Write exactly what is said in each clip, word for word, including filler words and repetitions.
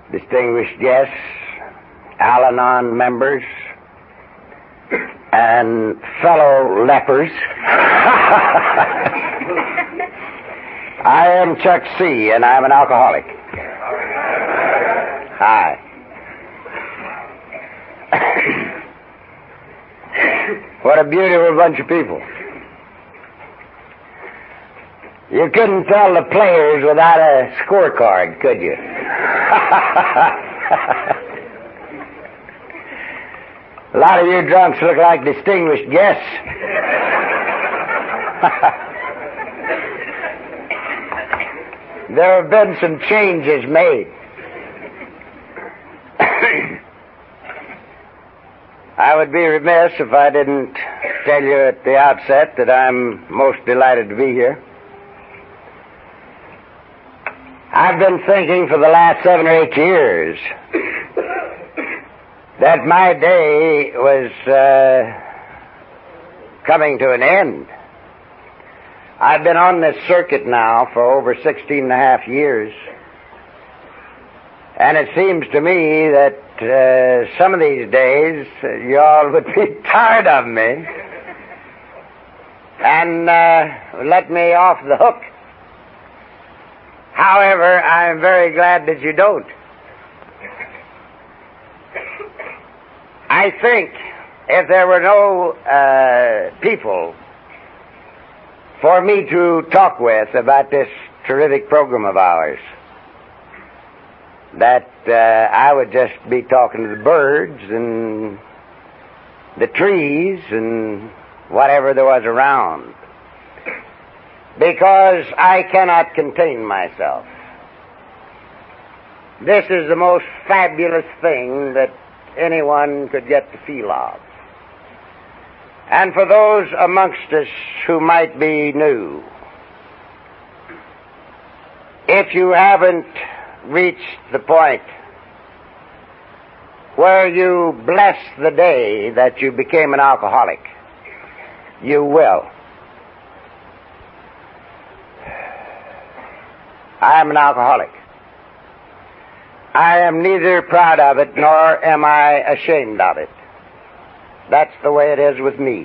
distinguished guests, Al-Anon members, and fellow lepers. I am Chuck C., and I'm an alcoholic. Hi. What a beautiful bunch of people. You couldn't tell the players without a scorecard, could you? A lot of you drunks look like distinguished guests. There have been some changes made. I would be remiss if I didn't tell you at the outset that I'm most delighted to be here. I've been thinking for the last seven or eight years that my day was uh, coming to an end. I've been on this circuit now for over sixteen and a half years, and it seems to me that uh, some of these days uh, you all would be tired of me and uh, let me off the hook. However, I'm very glad that you don't. I think if there were no uh, people for me to talk with about this terrific program of ours, that uh, I would just be talking to the birds and the trees and whatever there was around, because I cannot contain myself. This is the most fabulous thing that anyone could get the feel of. And for those amongst us who might be new, if you haven't reached the point where you bless the day that you became an alcoholic, you will. I am an alcoholic. I am neither proud of it nor am I ashamed of it. That's the way it is with me.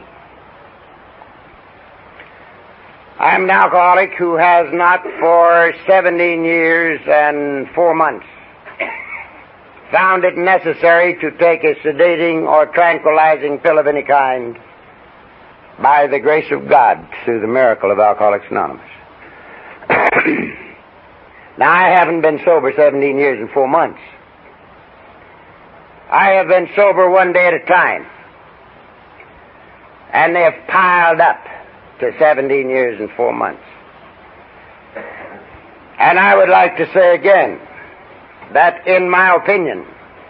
I'm an alcoholic who has not for seventeen years and four months found it necessary to take a sedating or tranquilizing pill of any kind by the grace of God through the miracle of Alcoholics Anonymous. Now, I haven't been sober seventeen years and four months. I have been sober one day at a time. And they have piled up to seventeen years and four months. And I would like to say again that, in my opinion,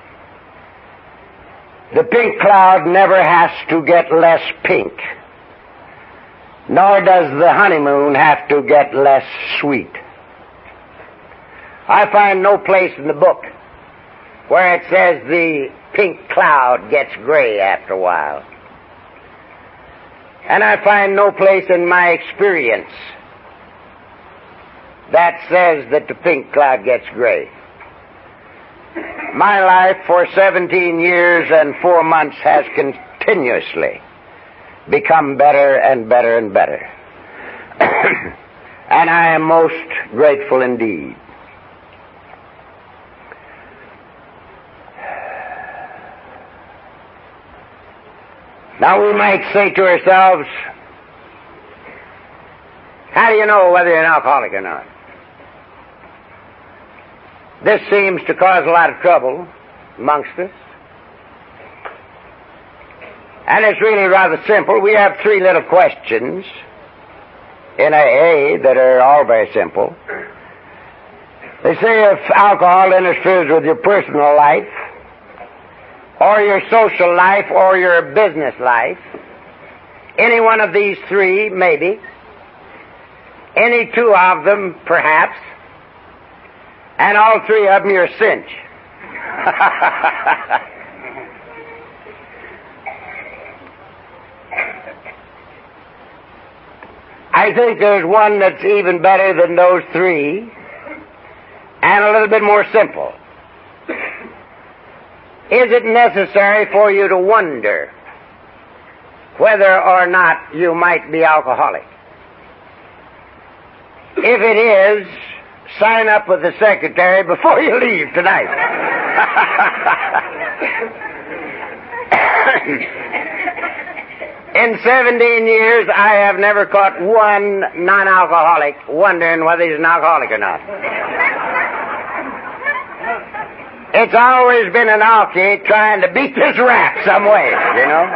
the pink cloud never has to get less pink, nor does the honeymoon have to get less sweet. I find no place in the book where it says the pink cloud gets gray after a while. And I find no place in my experience that says that the pink cloud gets gray. My life for seventeen years and four months has continuously become better and better and better. And I am most grateful indeed. Now we might say to ourselves, how do you know whether you're an alcoholic or not? This seems to cause a lot of trouble amongst us. And it's really rather simple. We have three little questions in A A that are all very simple. They say if alcohol interferes with your personal life, or your social life, or your business life, any one of these three, maybe, any two of them, perhaps, and all three of them, you're a cinch. I think there's one that's even better than those three, and a little bit more simple. is it necessary for you to wonder whether or not you might be alcoholic? If it is, sign up with the secretary before you leave tonight. In seventeen years, I have never caught one non-alcoholic wondering whether he's an alcoholic or not. It's always been an alky trying to beat this rap some way, you know?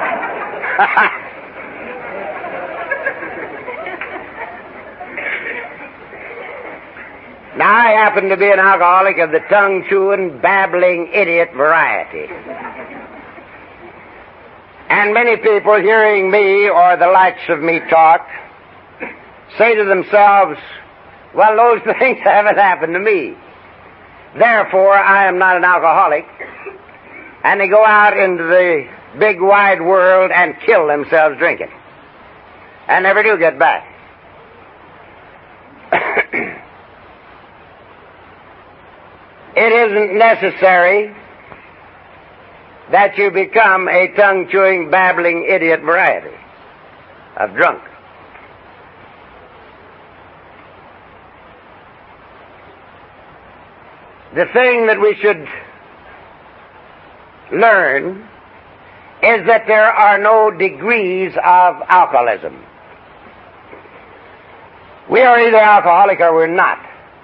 Now, I happen to be an alcoholic of the tongue-chewing, babbling, idiot variety. And many people hearing me or the likes of me talk say to themselves, well, those things haven't happened to me. Therefore, I am not an alcoholic. And they go out into the big wide world and kill themselves drinking. And never do get back. It isn't necessary that you become a tongue-chewing, babbling, idiot variety of drunk. The thing that we should learn is that there are no degrees of alcoholism. We are either alcoholic or we're not.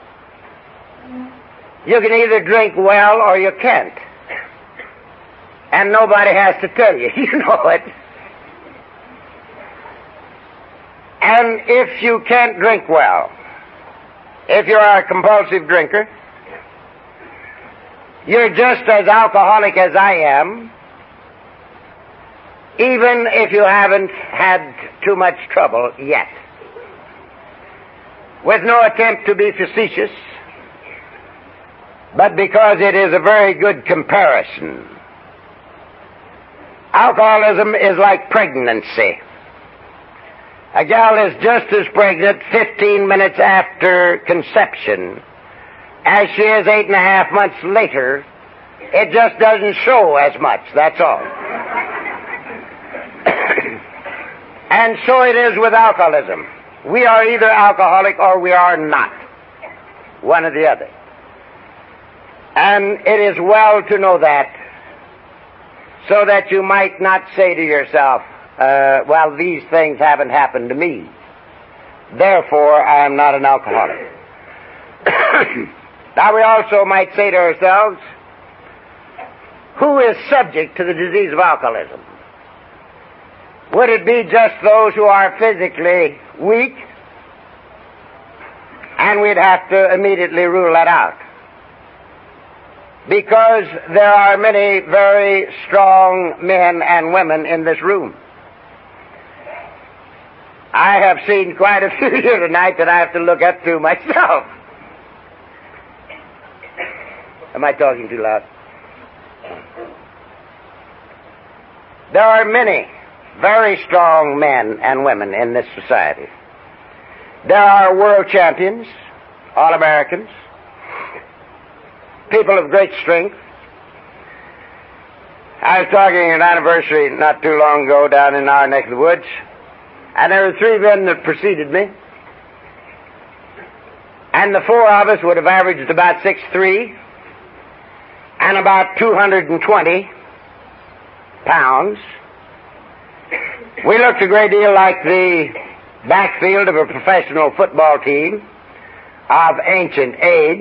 You can either drink well or you can't. And nobody has to tell you. You know it. And if you can't drink well, if you're a compulsive drinker, you're just as alcoholic as I am, even if you haven't had too much trouble yet. With no attempt to be facetious, but because it is a very good comparison. Alcoholism is like pregnancy. A gal is just as pregnant fifteen minutes after conception as she is eight and a half months later. It just doesn't show as much, that's all. And so it is with alcoholism. We are either alcoholic or we are not. One or the other. And it is well to know that, so that you might not say to yourself, uh, well, these things haven't happened to me. Therefore, I am not an alcoholic. Now, we also might say to ourselves, who is subject to the disease of alcoholism? Would it be just those who are physically weak? And we'd have to immediately rule that out. Because there are many very strong men and women in this room. I have seen quite a few here tonight that I have to look up to myself. Am I talking too loud? There are many very strong men and women in this society. There are world champions, All-Americans, people of great strength. I was talking at an anniversary not too long ago down in our neck of the woods, and there were three men that preceded me, and the four of us would have averaged about six foot three and about two hundred twenty pounds. We looked a great deal like the backfield of a professional football team of ancient age.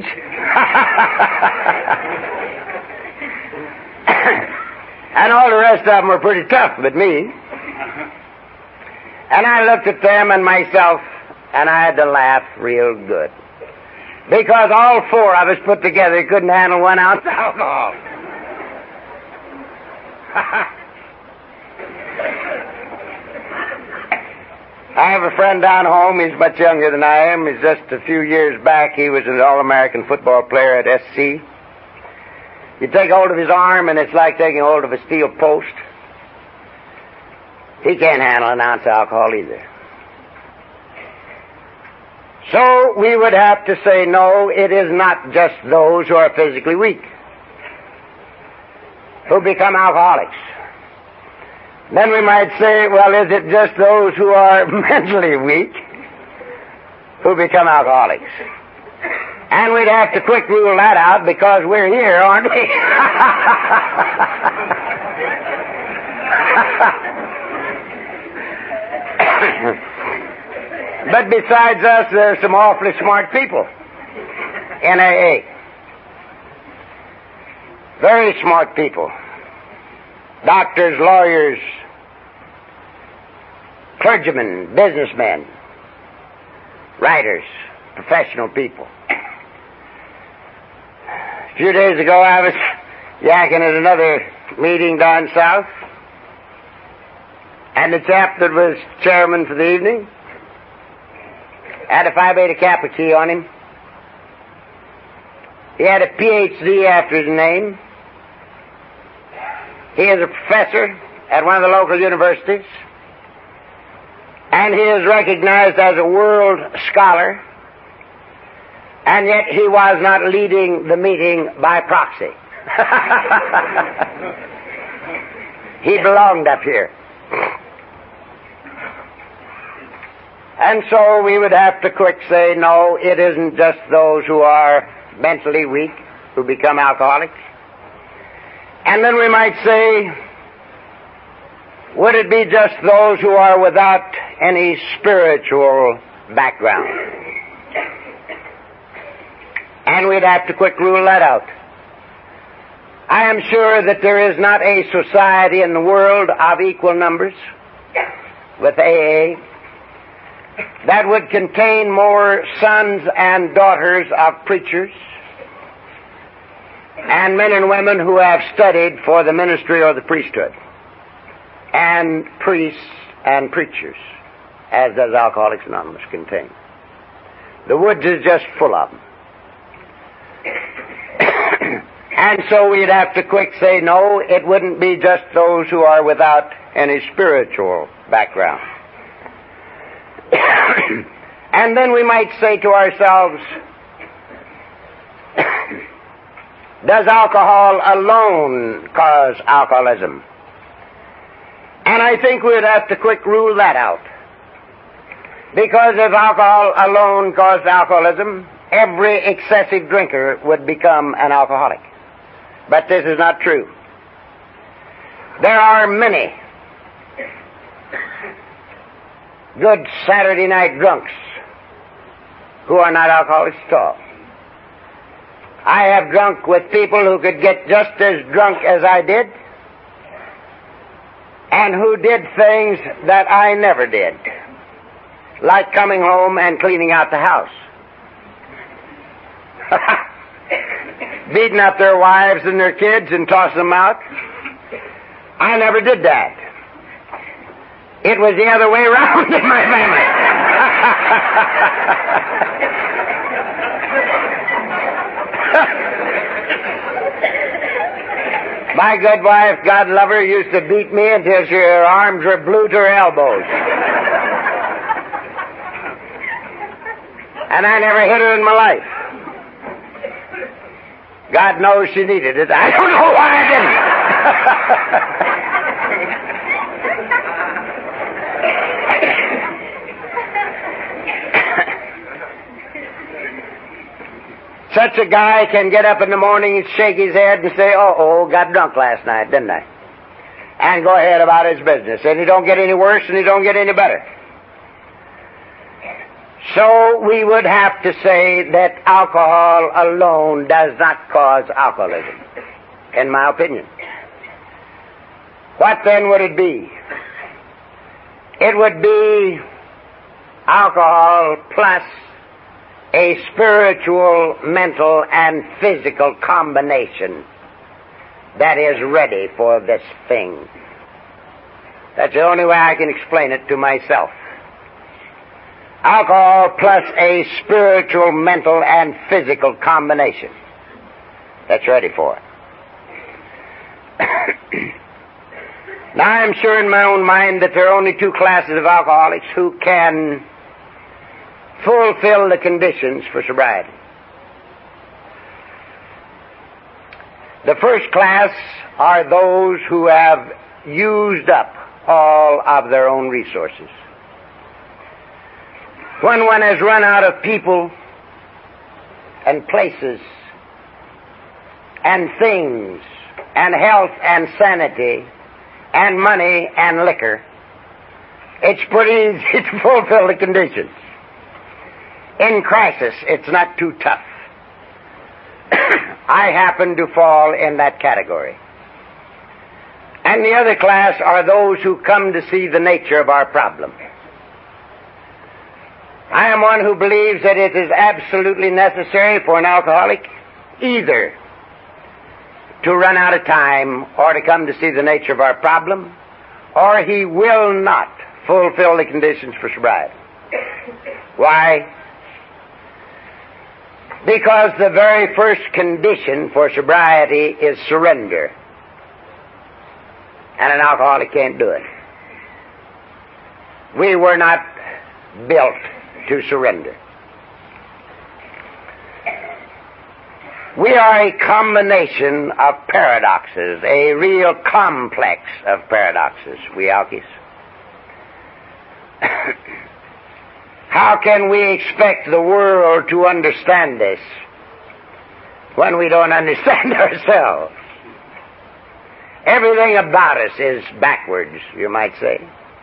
And all the rest of them were pretty tough but me. And I looked at them and myself, and I had to laugh real good. Because all four of us put together couldn't handle one ounce of alcohol. I have a friend down home. He's much younger than I am. He's just a few years back. He was an All-American football player at S C. You take hold of his arm, and it's like taking hold of a steel post. He can't handle an ounce of alcohol either. So we would have to say, no, it is not just those who are physically weak. who become alcoholics. Then we might say, well, is it just those who are mentally weak who become alcoholics? And we'd have to quick rule that out because we're here, aren't we? But besides us, there's some awfully smart people in A A. Very smart people. Doctors, lawyers, clergymen, businessmen, writers, professional people. A few days ago I was yakking at another meeting down south, and the chap that was chairman for the evening had a Phi Beta Kappa key on him. He had a P H D after his name. He is a professor at one of the local universities, and he is recognized as a world scholar, and yet he was not leading the meeting by proxy. He belonged up here. And so we would have to quick say, no, it isn't just those who are mentally weak who become alcoholics. And then we might say, would it be just those who are without any spiritual background? And we'd have to quick rule that out. I am sure that there is not a society in the world of equal numbers with A A that would contain more sons and daughters of preachers and men and women who have studied for the ministry or the priesthood, and priests and preachers, as does Alcoholics Anonymous contain. The woods is just full of them. And so we'd have to quick say, no, it wouldn't be just those who are without any spiritual background. And then we might say to ourselves, does alcohol alone cause alcoholism? And I think we'd have to quick rule that out. Because if alcohol alone caused alcoholism, every excessive drinker would become an alcoholic. But this is not true. There are many good Saturday night drunks who are not alcoholics at all. I have drunk with people who could get just as drunk as I did, and who did things that I never did, like coming home and cleaning out the house. Beating up their wives and their kids and tossing them out. I never did that. It was the other way around in my family. My good wife, God love her, used to beat me until she, her arms were blue to her elbows. And I never hit her in my life. God knows she needed it. I don't know why I didn't. Such a guy can get up in the morning and shake his head and say, uh-oh, got drunk last night, didn't I? And go ahead about his business. And he don't get any worse and he don't get any better. So we would have to say that alcohol alone does not cause alcoholism, in my opinion. What then would it be? It would be alcohol plus a spiritual, mental, and physical combination that is ready for this thing. That's the only way I can explain it to myself. Alcohol plus a spiritual, mental, and physical combination that's ready for it. Now, I'm sure in my own mind that there are only two classes of alcoholics who can fulfill the conditions for sobriety. The first class are those who have used up all of their own resources. When one has run out of people and places and things and health and sanity and money and liquor, it's pretty easy to fulfill the conditions. In crisis, it's not too tough. I happen to fall in that category. And the other class are those who come to see the nature of our problem. I am one who believes that it is absolutely necessary for an alcoholic either to run out of time or to come to see the nature of our problem, or he will not fulfill the conditions for sobriety. Why? Because the very first condition for sobriety is surrender. And an alcoholic can't do it. We were not built to surrender. We are a combination of paradoxes, a real complex of paradoxes, we alkies. How can we expect the world to understand this when we don't understand ourselves? Everything about us is backwards, you might say.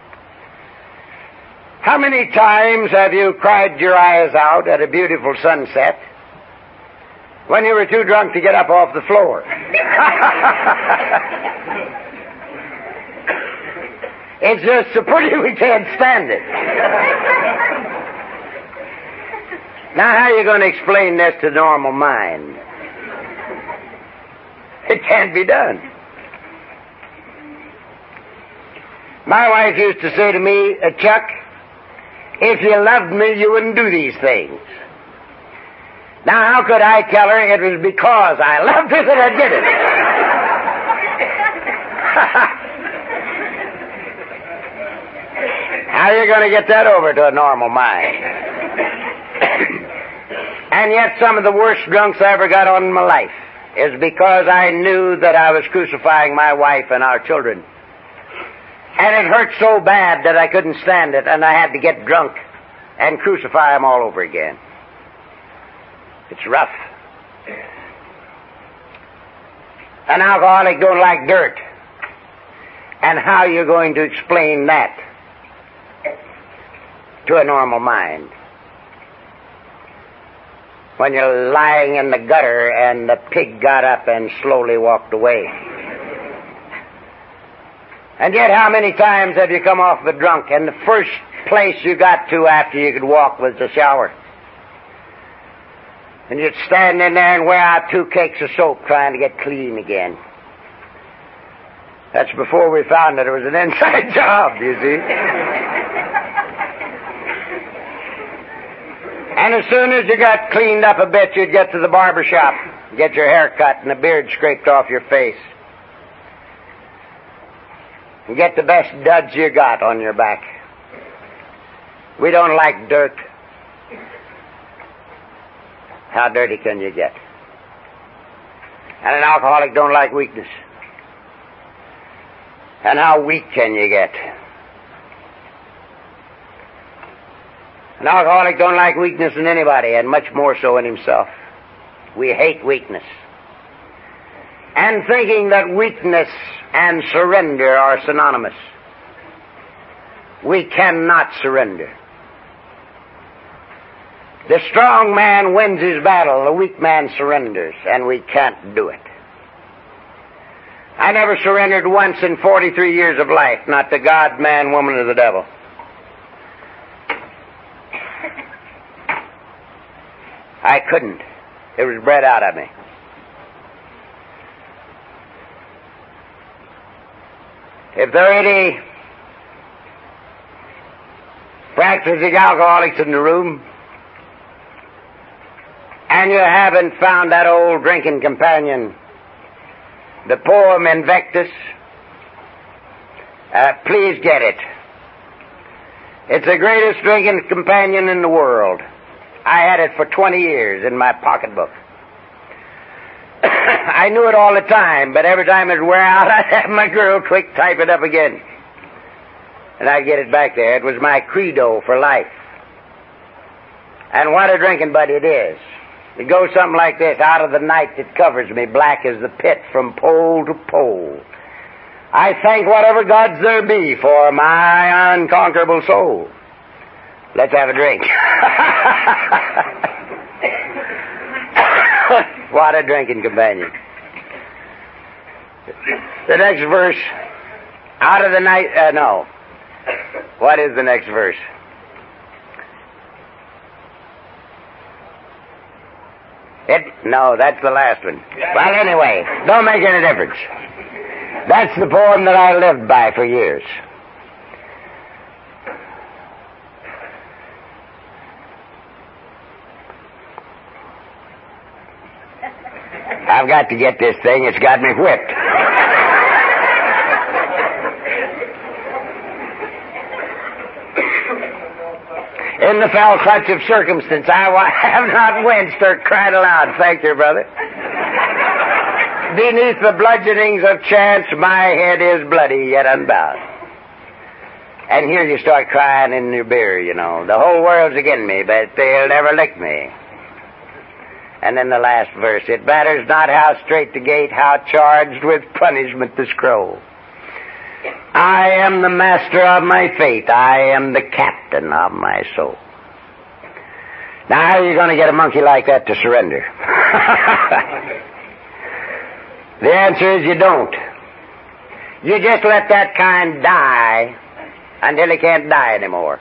How many times have you cried your eyes out at a beautiful sunset when you were too drunk to get up off the floor? It's just so pretty we can't stand it. Now, how are you going to explain this to normal mind? It can't be done. My wife used to say to me, Chuck, if you loved me, you wouldn't do these things. Now, how could I tell her it was because I loved her that I did it? How are you going to get that over to a normal mind? And yet some of the worst drunks I ever got on in my life is because I knew that I was crucifying my wife and our children. And it hurt so bad that I couldn't stand it, and I had to get drunk and crucify them all over again. It's rough. An alcoholic don't like dirt. And how are you going to explain that to a normal mind? When you're lying in the gutter and the pig got up and slowly walked away. And yet how many times have you come off the drunk and the first place you got to after you could walk was the shower? And you'd stand in there and wear out two cakes of soap trying to get clean again. That's before we found that it was an inside job, you see. And as soon as you got cleaned up a bit, you'd get to the barber shop, get your hair cut and the beard scraped off your face. And get the best duds you got on your back. We don't like dirt. How dirty can you get? And an alcoholic don't like weakness. And how weak can you get? An alcoholic don't like weakness in anybody, and much more so in himself. We hate weakness. And thinking that weakness and surrender are synonymous. We cannot surrender. The strong man wins his battle, the weak man surrenders, and we can't do it. I never surrendered once in forty-three years of life, not to God, man, woman, or the devil. I couldn't. It was bred out of me. If there are any practicing alcoholics in the room, and you haven't found that old drinking companion, the poem Invictus, uh, please get it. It's the greatest drinking companion in the world. I had it for twenty years in my pocketbook. I knew it all the time, but every time it'd wear out, I'd have my girl quick type it up again. And I'd get it back there. It was my credo for life. And what a drinking buddy it is. It goes something like this. Out of the night that covers me, black as the pit from pole to pole, I thank whatever gods there be for my unconquerable soul. Let's have a drink. What a drinking companion. The next verse, out of the night, uh, no. What is the next verse? It, no, that's the last one. Well, anyway, don't make any difference. That's the poem that I lived by for years. I've got to get this thing. It's got me whipped. In the foul clutch of circumstance, I have not winced or cried aloud. Thank you, brother. Beneath the bludgeonings of chance, my head is bloody yet unbowed. And here you start crying in your beer, you know. The whole world's against me, but they'll never lick me. And then the last verse, it matters not how straight the gate, how charged with punishment the scroll. I am the master of my fate. I am the captain of my soul. Now, how are you going to get a monkey like that to surrender? The answer is you don't. You just let that kind die until he can't die anymore.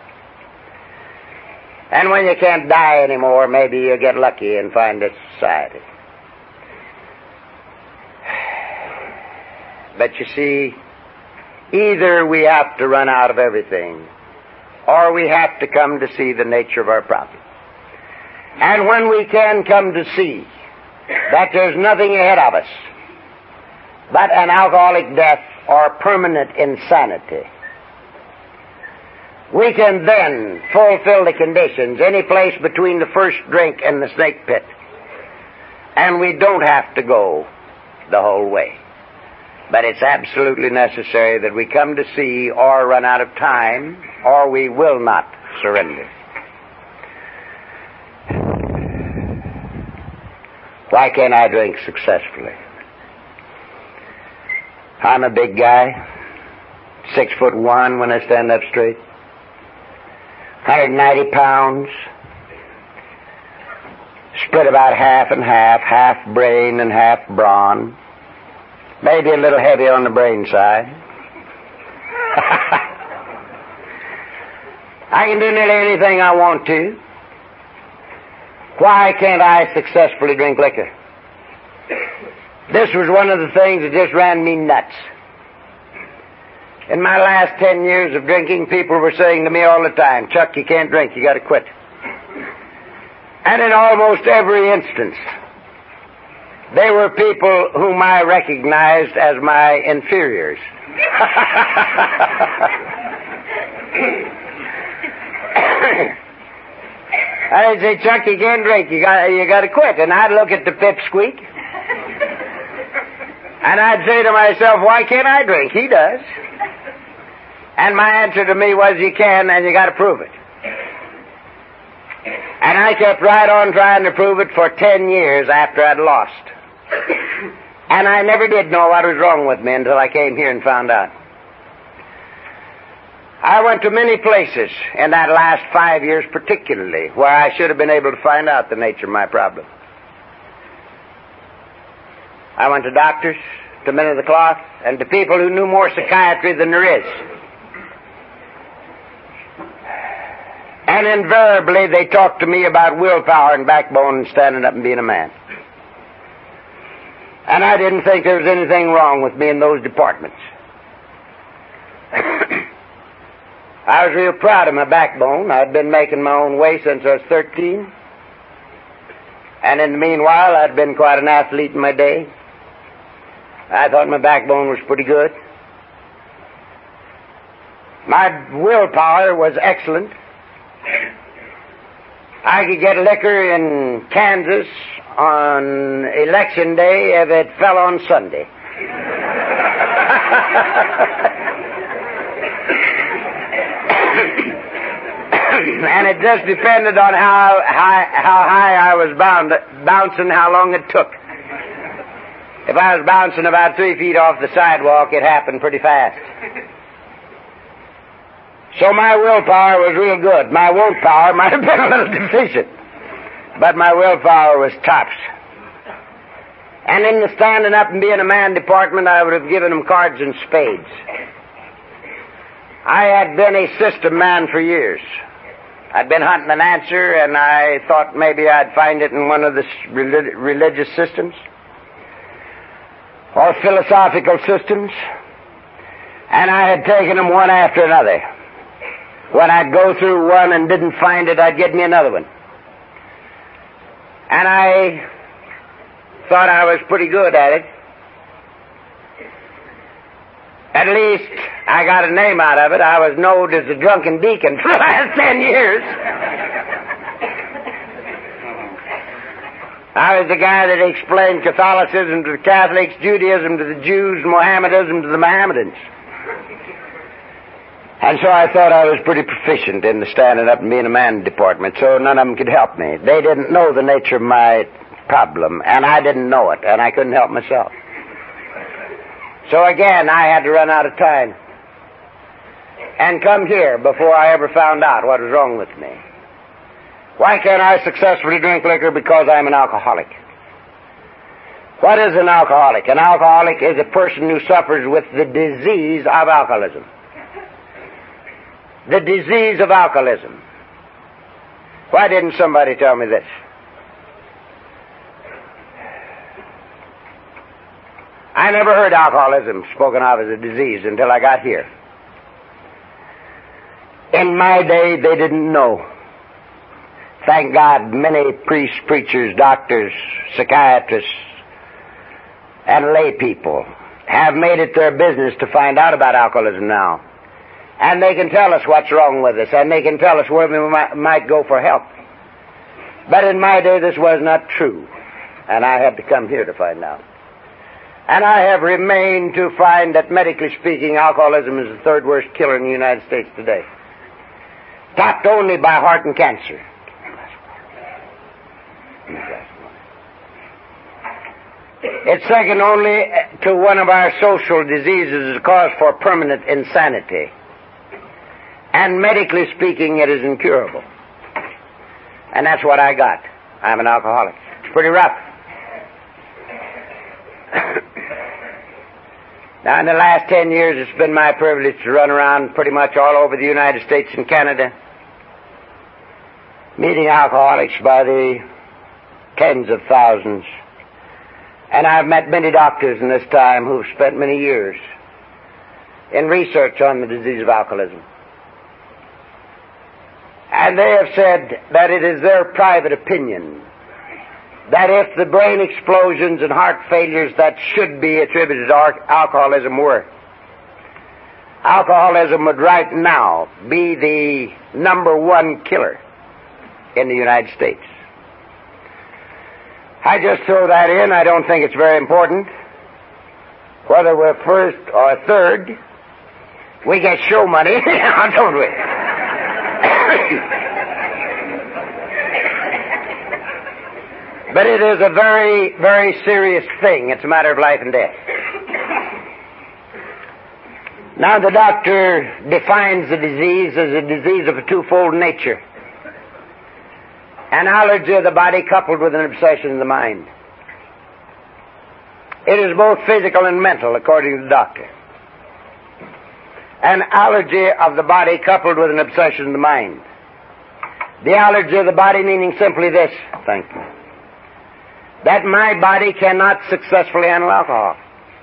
And when you can't die anymore, maybe you get lucky and find a society. But you see, either we have to run out of everything, or we have to come to see the nature of our problem. And when we can come to see that there's nothing ahead of us but an alcoholic death or permanent insanity, we can then fulfill the conditions any place between the first drink and the snake pit. And we don't have to go the whole way. But it's absolutely necessary that we come to see or run out of time, or we will not surrender. Why can't I drink successfully? I'm a big guy, six foot one when I stand up straight, one hundred ninety pounds, split about half and half, half brain and half brawn. Maybe a little heavy on the brain side. I can do nearly anything I want to. Why can't I successfully drink liquor? This was one of the things that just ran me nuts. In my last ten years of drinking, people were saying to me all the time, Chuck, you can't drink, you got to quit. And in almost every instance, they were people whom I recognized as my inferiors. I'd say, Chuck, you can't drink. You got you got to quit. And I'd look at the pipsqueak, and I'd say to myself, why can't I drink? He does. And my answer to me was, you can, and you got to prove it. And I kept right on trying to prove it for ten years after I'd lost. And I never did know what was wrong with me until I came here and found out. I went to many places in that last five years particularly where I should have been able to find out the nature of my problem. I went to doctors, to men of the cloth, and to people who knew more psychiatry than there is. And invariably they talked to me about willpower and backbone and standing up and being a man. And I didn't think there was anything wrong with me in those departments. I was real proud of my backbone. I'd been making my own way since I was thirteen. And in the meanwhile, I'd been quite an athlete in my day. I thought my backbone was pretty good. My willpower was excellent. I could get liquor in Kansas on election day if it fell on Sunday. And it just depended on how high, how high I was bound, bouncing, how long it took. If I was bouncing about three feet off the sidewalk, it happened pretty fast. So my willpower was real good. My won't power might have been a little deficient, but my willpower was tops. And in the standing up and being a man department, I would have given them cards and spades. I had been a system man for years. I'd been hunting an answer, and I thought maybe I'd find it in one of the relig- religious systems or philosophical systems, and I had taken them one after another. When I'd go through one and didn't find it, I'd get me another one. And I thought I was pretty good at it. At least I got a name out of it. I was known as the drunken deacon for the last ten years. I was the guy that explained Catholicism to the Catholics, Judaism to the Jews, Mohammedanism to the Mohammedans. And so I thought I was pretty proficient in the standing up and being a man department, so none of them could help me. They didn't know the nature of my problem, and I didn't know it, and I couldn't help myself. So again, I had to run out of time and come here before I ever found out what was wrong with me. Why can't I successfully drink liquor? Because I'm an alcoholic. What is an alcoholic? An alcoholic is a person who suffers with the disease of alcoholism. The disease of alcoholism. Why didn't somebody tell me this? I never heard alcoholism spoken of as a disease until I got here. In my day, they didn't know. Thank God, many priests, preachers, doctors, psychiatrists, and lay people have made it their business to find out about alcoholism now. And they can tell us what's wrong with us, and they can tell us where we might, might go for help. But in my day, this was not true, and I had to come here to find out. And I have remained to find that, medically speaking, alcoholism is the third worst killer in the United States today, topped only by heart and cancer. It's second only to one of our social diseases, a cause for permanent insanity. And medically speaking, it is incurable. And that's what I got. I'm an alcoholic. It's pretty rough. Now, in the last ten years, it's been my privilege to run around pretty much all over the United States and Canada, meeting alcoholics by the tens of thousands. And I've met many doctors in this time who've spent many years in research on the disease of alcoholism. And they have said that it is their private opinion that if the brain explosions and heart failures that should be attributed to alcoholism were, alcoholism would right now be the number one killer in the United States. I just throw that in. I don't think it's very important. Whether we're first or third, we get show money, don't we? But it is a very, very serious thing. It's a matter of life and death. Now, the doctor defines the disease as a disease of a twofold nature. An allergy of the body coupled with an obsession of the mind. It is both physical and mental, according to the doctor. An allergy of the body coupled with an obsession of the mind. The allergy of the body meaning simply this, thank you, that my body cannot successfully handle alcohol.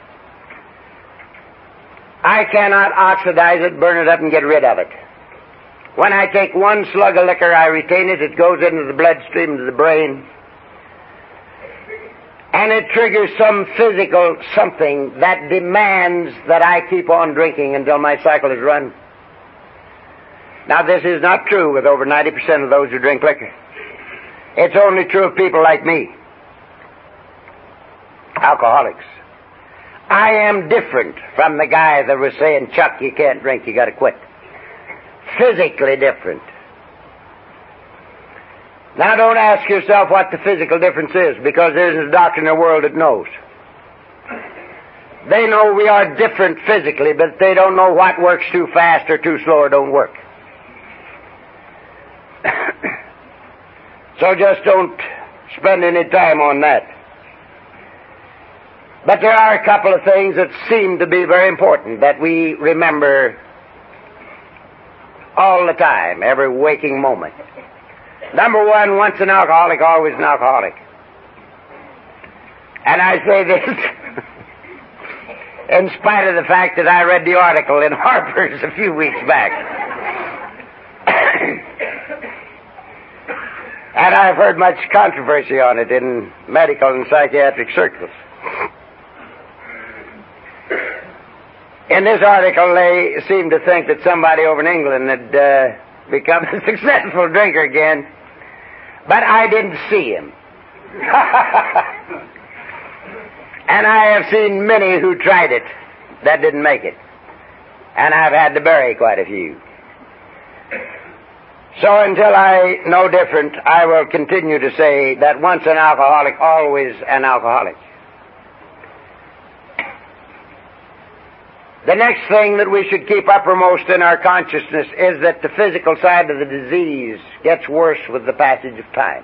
I cannot oxidize it, burn it up, and get rid of it. When I take one slug of liquor, I retain it. It goes into the bloodstream, into the brain. And it triggers some physical something that demands that I keep on drinking until my cycle is run. Now, this is not true with over ninety percent of those who drink liquor. It's only true of people like me, alcoholics. I am different from the guy that was saying, Chuck, you can't drink, you got to quit. Physically different. Now don't ask yourself what the physical difference is, because there isn't a doctor in the world that knows. They know we are different physically, but they don't know what works too fast or too slow or don't work. So just don't spend any time on that. But there are a couple of things that seem to be very important that we remember all the time, every waking moment. Number one, once an alcoholic, always an alcoholic. And I say this in spite of the fact that I read the article in Harper's a few weeks back. And I've heard much controversy on it in medical and psychiatric circles. In this article, they seem to think that somebody over in England had uh, become a successful drinker again, but I didn't see him. And I have seen many who tried it that didn't make it. And I've had to bury quite a few. So until I know different, I will continue to say that once an alcoholic, always an alcoholic. The next thing that we should keep uppermost in our consciousness is that the physical side of the disease gets worse with the passage of time.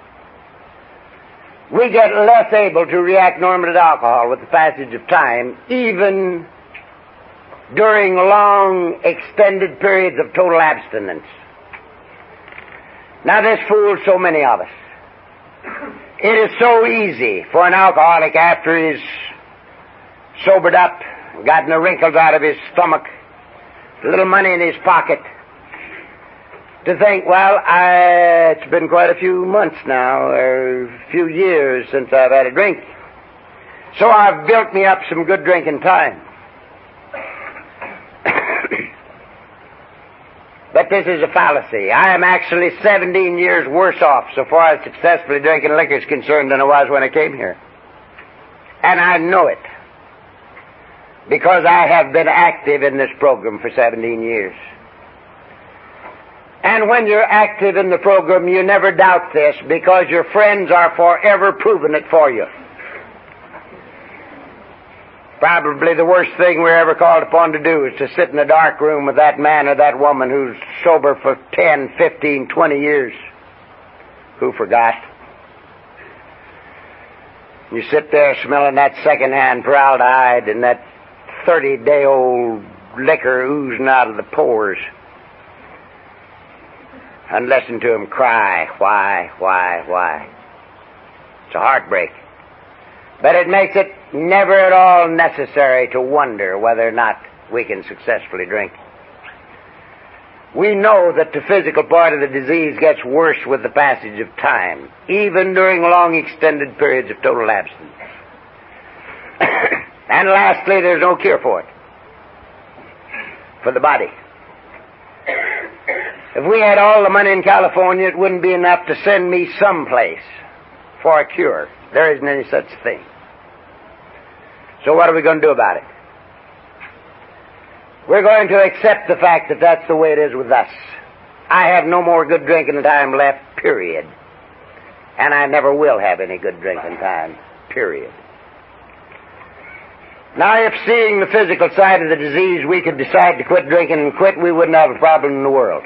We get less able to react normally to alcohol with the passage of time, even during long, extended periods of total abstinence. Now this fools so many of us. It is so easy for an alcoholic after he's sobered up, gotten the wrinkles out of his stomach, a little money in his pocket, to think, well, I, it's been quite a few months now, or a few years since I've had a drink. So I've built me up some good drinking time. But this is a fallacy. I am actually seventeen years worse off so far as successfully drinking liquor is concerned than I was when I came here. And I know it, because I have been active in this program for seventeen years. And when you're active in the program, you never doubt this, because your friends are forever proving it for you. Probably the worst thing we're ever called upon to do is to sit in a dark room with that man or that woman who's sober for ten, fifteen, twenty years, who forgot. You sit there smelling that second-hand formaldehyde and that thirty-day-old liquor oozing out of the pores, and listen to him cry, why, why, why. It's a heartbreak. But it makes it never at all necessary to wonder whether or not we can successfully drink. We know that the physical part of the disease gets worse with the passage of time, even during long extended periods of total abstinence. And lastly, there's no cure for it, for the body. If we had all the money in California, it wouldn't be enough to send me someplace for a cure. There isn't any such thing. So what are we going to do about it? We're going to accept the fact that that's the way it is with us. I have no more good drinking time left, period. And I never will have any good drinking time, period. Now, if seeing the physical side of the disease we could decide to quit drinking and quit, we wouldn't have a problem in the world.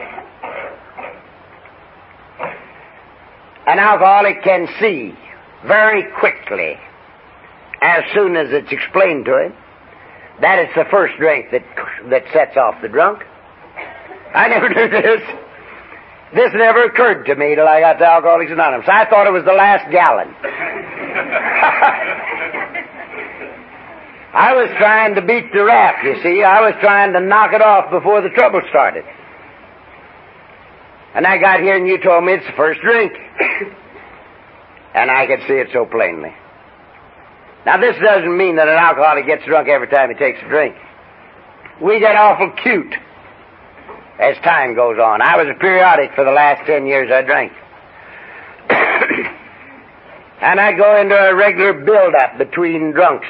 An alcoholic can see very quickly, as soon as it's explained to him, that it's the first drink that that sets off the drunk. I never knew this. This never occurred to me till I got to Alcoholics Anonymous. I thought it was the last gallon. I was trying to beat the rap, you see. I was trying to knock it off before the trouble started. And I got here and you told me it's the first drink. And I could see it so plainly. Now, this doesn't mean that an alcoholic gets drunk every time he takes a drink. We get awful cute as time goes on. I was a periodic for the last ten years I drank. And I'd go into a regular build-up between drunks.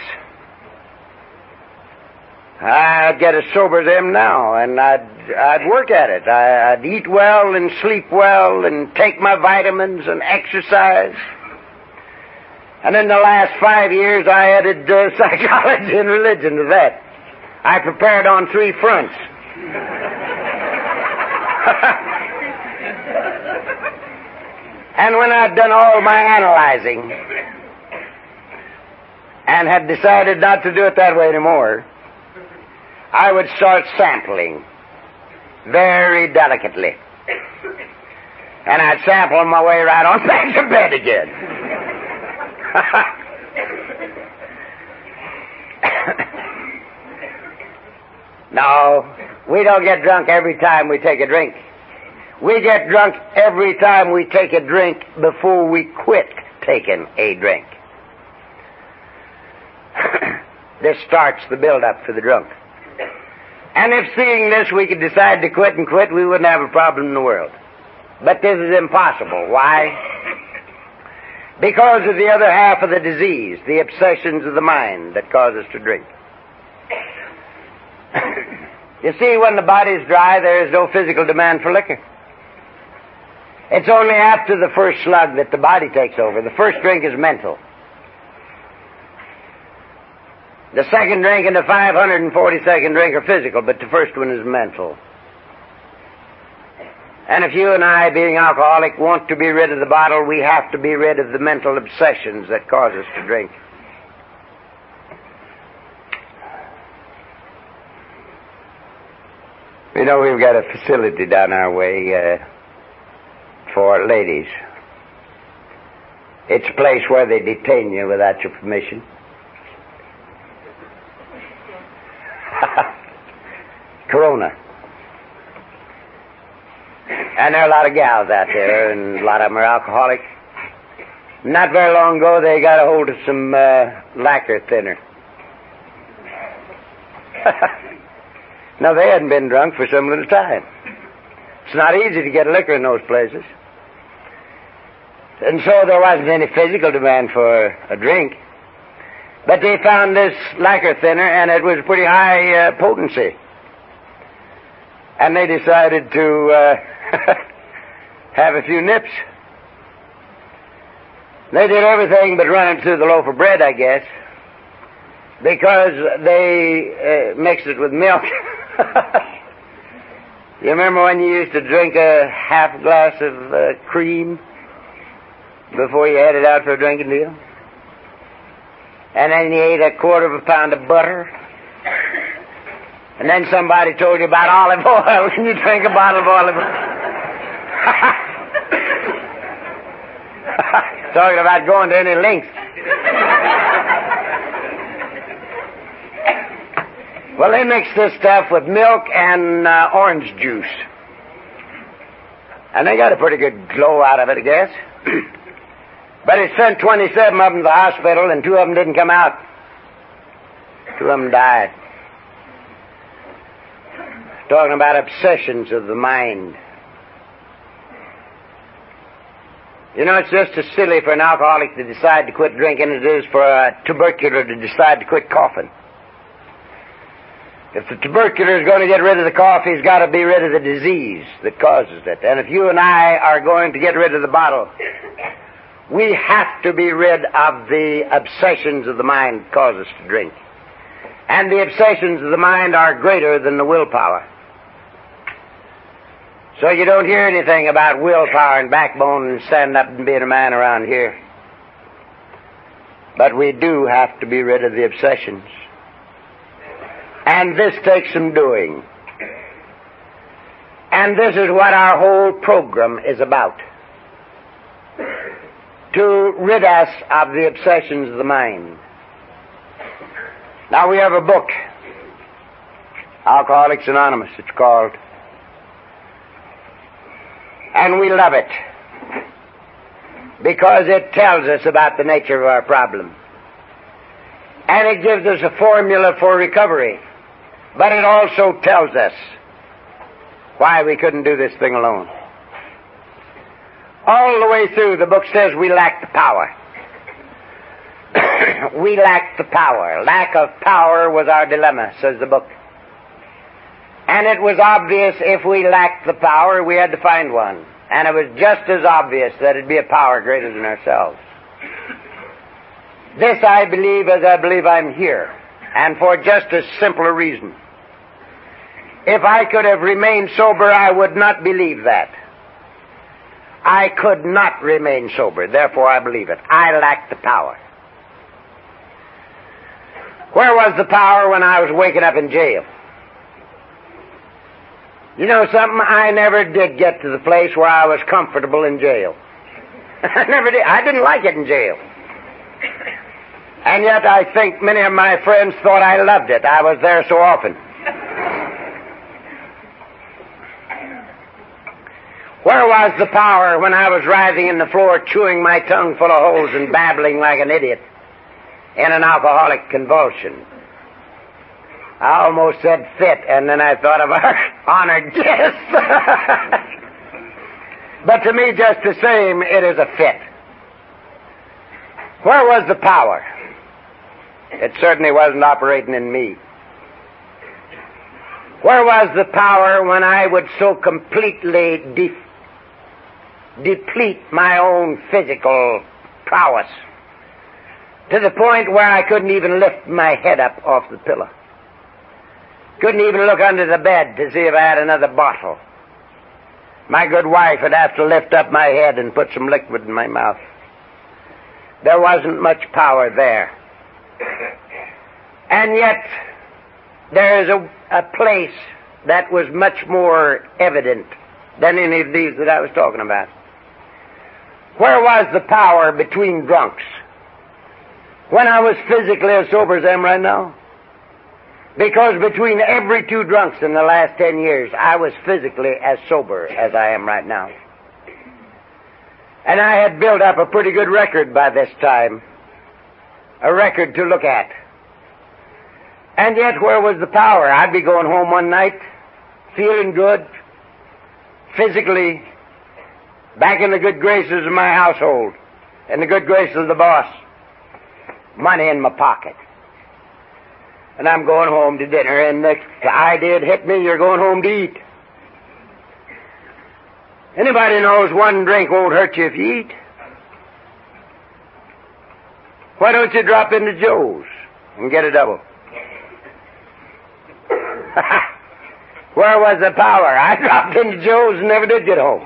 I'd get as sober as them now, and I'd, I'd work at it. I, I'd eat well and sleep well and take my vitamins and exercise. And in the last five years, I added uh, psychology and religion to that. I prepared on three fronts. And when I'd done all my analyzing and had decided not to do it that way anymore, I would start sampling very delicately. And I'd sample my way right on back to bed again. No, we don't get drunk every time we take a drink. We get drunk every time we take a drink before we quit taking a drink. This starts the build-up for the drunk. And if seeing this we could decide to quit and quit, we wouldn't have a problem in the world. But this is impossible. Why? Because of the other half of the disease, the obsessions of the mind that cause us to drink. You see, when the body's dry, there is no physical demand for liquor. It's only after the first slug that the body takes over. The first drink is mental. The second drink and the five hundred forty-second drink are physical, but the first one is mental. And if you and I, being alcoholic, want to be rid of the bottle, we have to be rid of the mental obsessions that cause us to drink. You know, we've got a facility down our way uh, for ladies. It's a place where they detain you without your permission. Corona. And there are a lot of gals out there, and a lot of them are alcoholic. Not very long ago, they got a hold of some uh, lacquer thinner. Now, they hadn't been drunk for some little time. It's not easy to get liquor in those places. And so there wasn't any physical demand for a drink. But they found this lacquer thinner, and it was pretty high uh, potency. And they decided to uh, have a few nips. They did everything but run it through the loaf of bread, I guess, because they uh, mixed it with milk. You remember when you used to drink a half glass of uh, cream before you had it out for a drinking deal? And then you ate a quarter of a pound of butter. And then somebody told you about olive oil, and you drank a bottle of olive oil. Talking about going to any lengths. Well, they mix this stuff with milk and uh, orange juice. And they got a pretty good glow out of it, I guess. But it sent twenty-seven of them to the hospital, and two of them didn't come out. Two of them died. Talking about obsessions of the mind. You know, it's just as silly for an alcoholic to decide to quit drinking as it is for a tubercular to decide to quit coughing. If the tubercular is going to get rid of the cough, he's got to be rid of the disease that causes it. And if you and I are going to get rid of the bottle, we have to be rid of the obsessions of the mind that cause us to drink. And the obsessions of the mind are greater than the willpower. So you don't hear anything about willpower and backbone and standing up and being a man around here. But we do have to be rid of the obsessions. And this takes some doing. And this is what our whole program is about. To rid us of the obsessions of the mind. Now we have a book, Alcoholics Anonymous, it's called. And we love it because it tells us about the nature of our problem. And it gives us a formula for recovery. But it also tells us why we couldn't do this thing alone. All the way through, the book says we lack the power. we lacked the power. Lack of power was our dilemma, says the book. And it was obvious if we lacked the power, we had to find one. And it was just as obvious that it'd be a power greater than ourselves. This I believe as I believe I'm here, and for just as simple a reason. If I could have remained sober, I would not believe that. I could not remain sober, therefore I believe it. I lacked the power. Where was the power when I was waking up in jail? You know something? I never did get to the place where I was comfortable in jail. I never did. I didn't like it in jail. And yet I think many of my friends thought I loved it. I was there so often. Where was the power when I was writhing in the floor, chewing my tongue full of holes and babbling like an idiot in an alcoholic convulsion? I almost said fit, and then I thought of our honored guest. But to me, just the same, it is a fit. Where was the power? It certainly wasn't operating in me. Where was the power when I would so completely de- deplete my own physical prowess to the point where I couldn't even lift my head up off the pillow? Couldn't even look under the bed to see if I had another bottle. My good wife would have to lift up my head and put some liquid in my mouth. There wasn't much power there. And yet, there is a, a place that was much more evident than any of these that I was talking about. Where was the power between drunks? When I was physically as sober as I am right now? Because between every two drunks in the last ten years, I was physically as sober as I am right now. And I had built up a pretty good record by this time. A record to look at. And yet, where was the power? I'd be going home one night, feeling good, physically, back in the good graces of my household, in the good graces of the boss, money in my pocket. And I'm going home to dinner, and the idea hit me, you're going home to eat. Anybody knows one drink won't hurt you if you eat? Why don't you drop into Joe's and get a double? Where was the power? I dropped into Joe's and never did get home.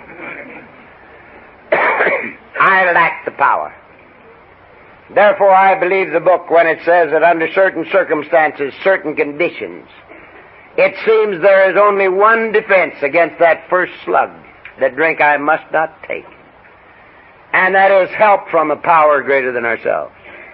I lacked the power. Therefore, I believe the book when it says that under certain circumstances, certain conditions, it seems there is only one defense against that first slug, the drink I must not take. And that is help from a power greater than ourselves.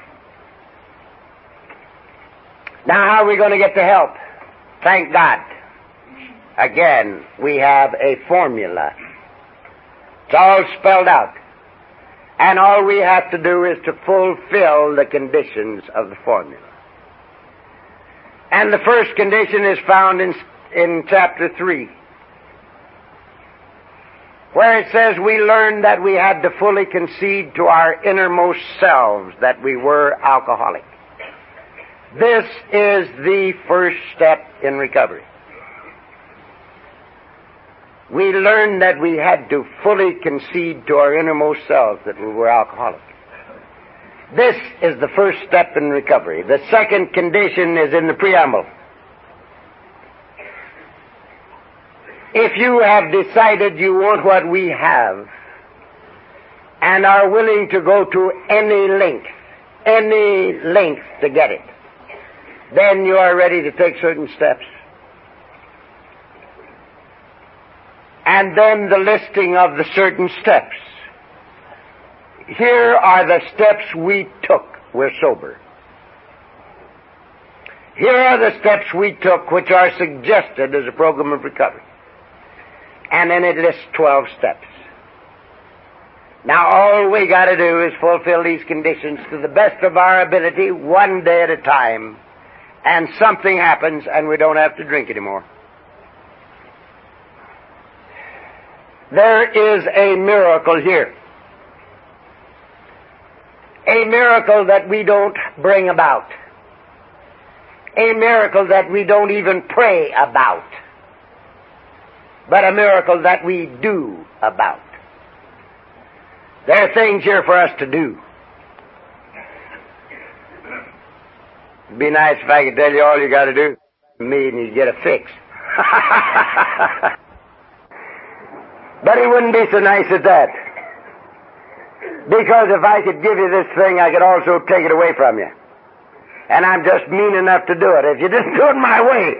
Now, how are we going to get the help? Thank God. Again, we have a formula. It's all spelled out. And all we have to do is to fulfill the conditions of the formula. And the first condition is found in, in chapter three, where it says we learned that we had to fully concede to our innermost selves that we were alcoholic. This is the first step in recovery. We learned that we had to fully concede to our innermost selves that we were alcoholic. This is the first step in recovery. The second condition is in the preamble. If you have decided you want what we have and are willing to go to any length, any length to get it, then you are ready to take certain steps. And then the listing of the certain steps. Here are the steps we took. We're sober. Here are the steps we took which are suggested as a program of recovery. And then it lists twelve steps. Now all we got to do is fulfill these conditions to the best of our ability, one day at a time, and something happens and we don't have to drink anymore. There is a miracle here. A miracle that we don't bring about. A miracle that we don't even pray about. But a miracle that we do about. There are things here for us to do. It'd be nice if I could tell you all you got to do me and you get a fix. But it wouldn't be so nice at that. Because if I could give you this thing, I could also take it away from you. And I'm just mean enough to do it if you didn't do it my way.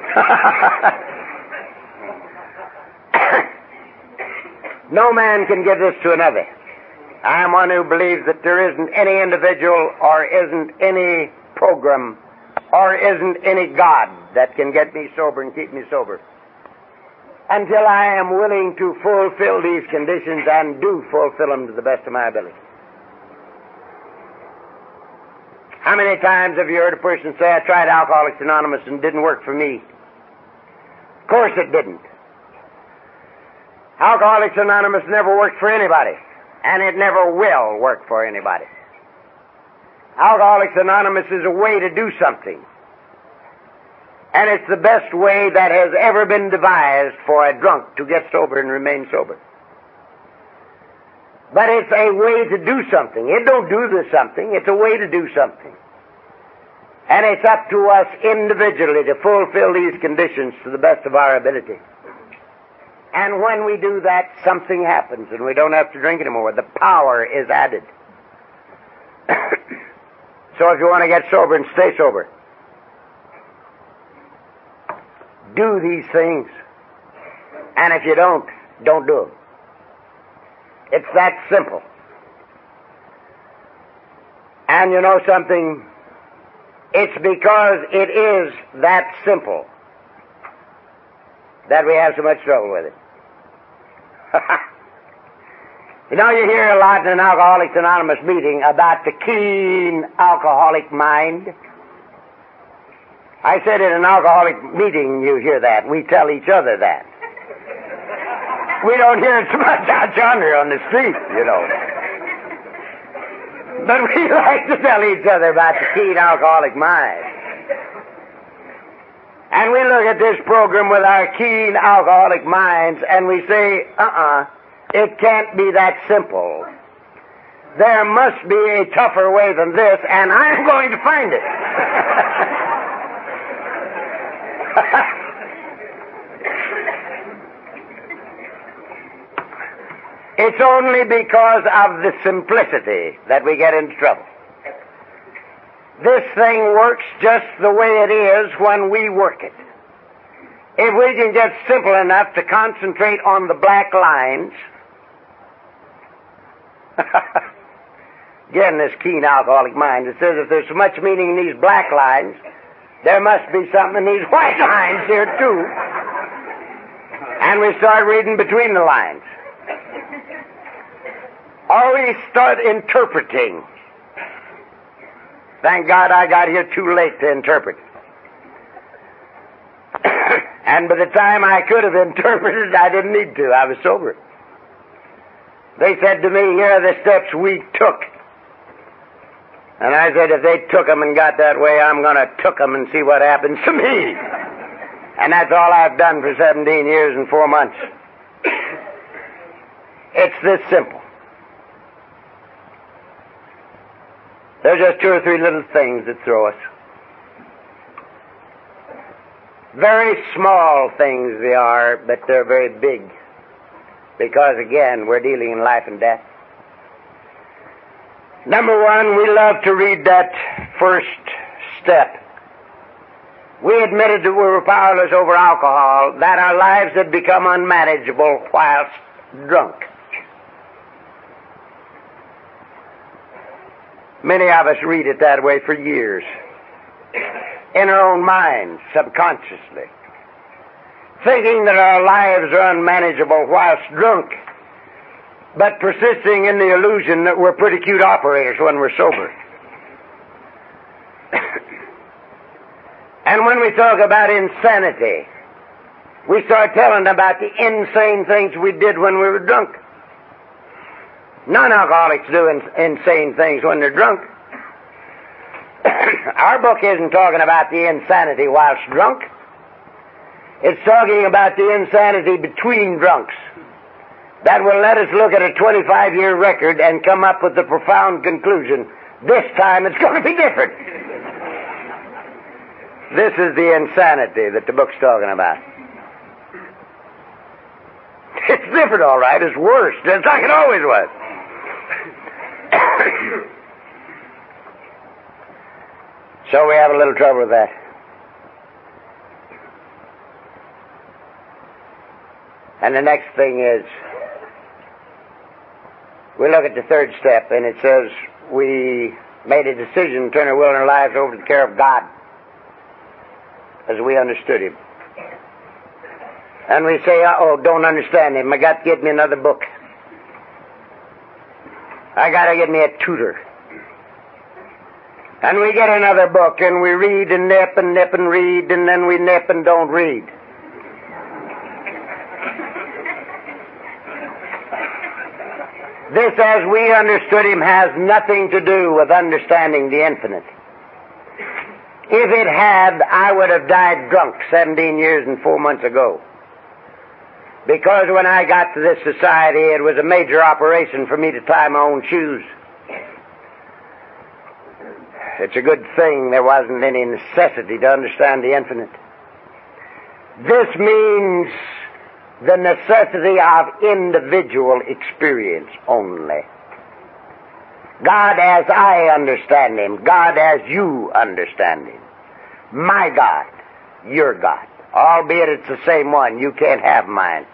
No man can give this to another. I am one who believes that there isn't any individual or isn't any program or isn't any God that can get me sober and keep me sober until I am willing to fulfill these conditions and do fulfill them to the best of my ability. How many times have you heard a person say, I tried Alcoholics Anonymous and it didn't work for me? Of course it didn't. Alcoholics Anonymous never worked for anybody, and it never will work for anybody. Alcoholics Anonymous is a way to do something. And it's the best way that has ever been devised for a drunk to get sober and remain sober. But it's a way to do something. It don't do the something. It's a way to do something. And it's up to us individually to fulfill these conditions to the best of our ability. And when we do that, something happens and we don't have to drink anymore. The power is added. So if you want to get sober and stay sober, do these things. And if you don't, don't do them. It's that simple. And you know something? It's because it is that simple that we have so much trouble with it. You know, you hear a lot in an Alcoholics Anonymous meeting about the keen alcoholic mind. I said in an alcoholic meeting you hear that. We tell each other that. We don't hear it so much out yonder on the street, you know. But we like to tell each other about the keen alcoholic mind. And we look at this program with our keen alcoholic minds and we say, uh-uh, it can't be that simple. There must be a tougher way than this, and I'm going to find it. It's only because of the simplicity that we get into trouble. This thing works just the way it is when we work it. If we can get simple enough to concentrate on the black lines, again, this keen alcoholic mind, it says if there's so much meaning in these black lines, there must be something in these white lines here too. And we start reading between the lines. Or we start interpreting. Thank God I got here too late to interpret. And by the time I could have interpreted, I didn't need to. I was sober. They said to me, here are the steps we took. And I said, if they took them and got that way, I'm going to took them and see what happens to me. And that's all I've done for seventeen years and four months. It's this simple. There's just two or three little things that throw us. Very small things they are, but they're very big. Because, again, we're dealing in life and death. Number one, we love to read that first step. We admitted that we were powerless over alcohol, that our lives had become unmanageable whilst drunk. Many of us read it that way for years, in our own minds, subconsciously, thinking that our lives are unmanageable whilst drunk, but persisting in the illusion that we're pretty cute operators when we're sober. And when we talk about insanity, we start telling about the insane things we did when we were drunk. Non-alcoholics do in, insane things when they're drunk. Our book isn't talking about the insanity whilst drunk. It's talking about the insanity between drunks. That will let us look at a twenty-five year record and come up with the profound conclusion, this time it's going to be different. This is the insanity that the book's talking about. It's different, all right. It's worse. It's like it always was. So we have a little trouble with that. And the next thing is, we look at the third step, and it says we made a decision to turn our will and our lives over to the care of God as we understood Him. And we say, uh-oh, don't understand Him. I got to get me another book. I got to get me a tutor. And we get another book, and we read and nip and nip and read, and then we nip and don't read. This, as we understood Him, has nothing to do with understanding the infinite. If it had, I would have died drunk seventeen years and four months ago. Because when I got to this society, it was a major operation for me to tie my own shoes. It's a good thing there wasn't any necessity to understand the infinite. This means the necessity of individual experience only. God as I understand Him, God as you understand Him. My God, your God. Albeit it's the same one, you can't have mine.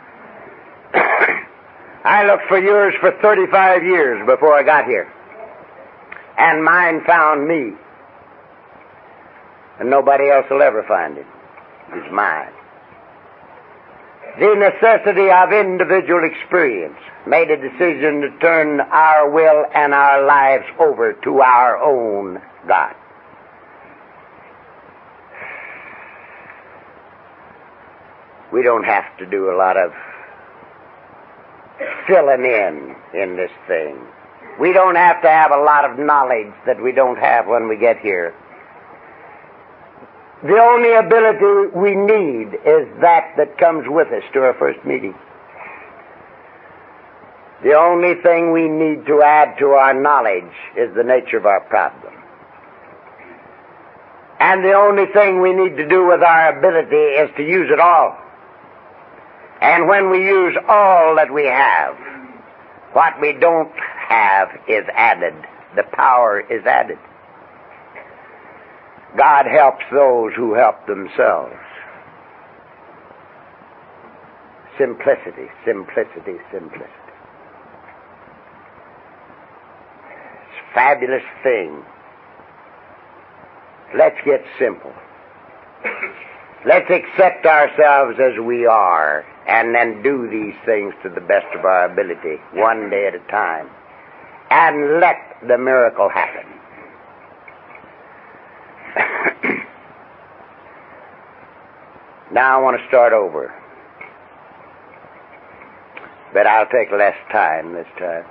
I looked for yours for thirty-five years before I got here. And mine found me. And nobody else will ever find it. It's mine. The necessity of individual experience made a decision to turn our will and our lives over to our own God. We don't have to do a lot of filling in in this thing. We don't have to have a lot of knowledge that we don't have when we get here. The only ability we need is that that comes with us to our first meeting. The only thing we need to add to our knowledge is the nature of our problem. And the only thing we need to do with our ability is to use it all. And when we use all that we have, what we don't have is added. The power is added. God helps those who help themselves. Simplicity, simplicity, simplicity. It's a fabulous thing. Let's get simple. Let's accept ourselves as we are and then do these things to the best of our ability, one day at a time. And let the miracle happen. Now I want to start over. But I'll take less time this time.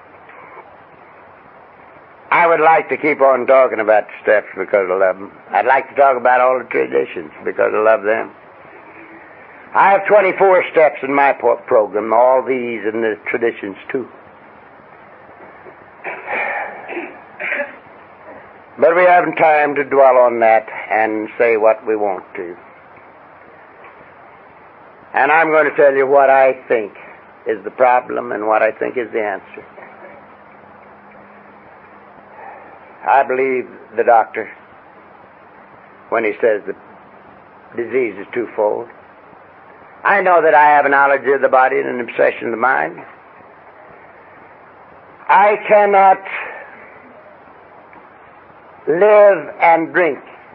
I would like to keep on talking about the steps because I love them. I'd like to talk about all the traditions because I love them. I have twenty-four steps in my program, all these and the traditions too. But we haven't time to dwell on that and say what we want to. And I'm going to tell you what I think is the problem and what I think is the answer. I believe the doctor when he says the disease is twofold. I know that I have an allergy of the body and an obsession of the mind. I cannot live and drink,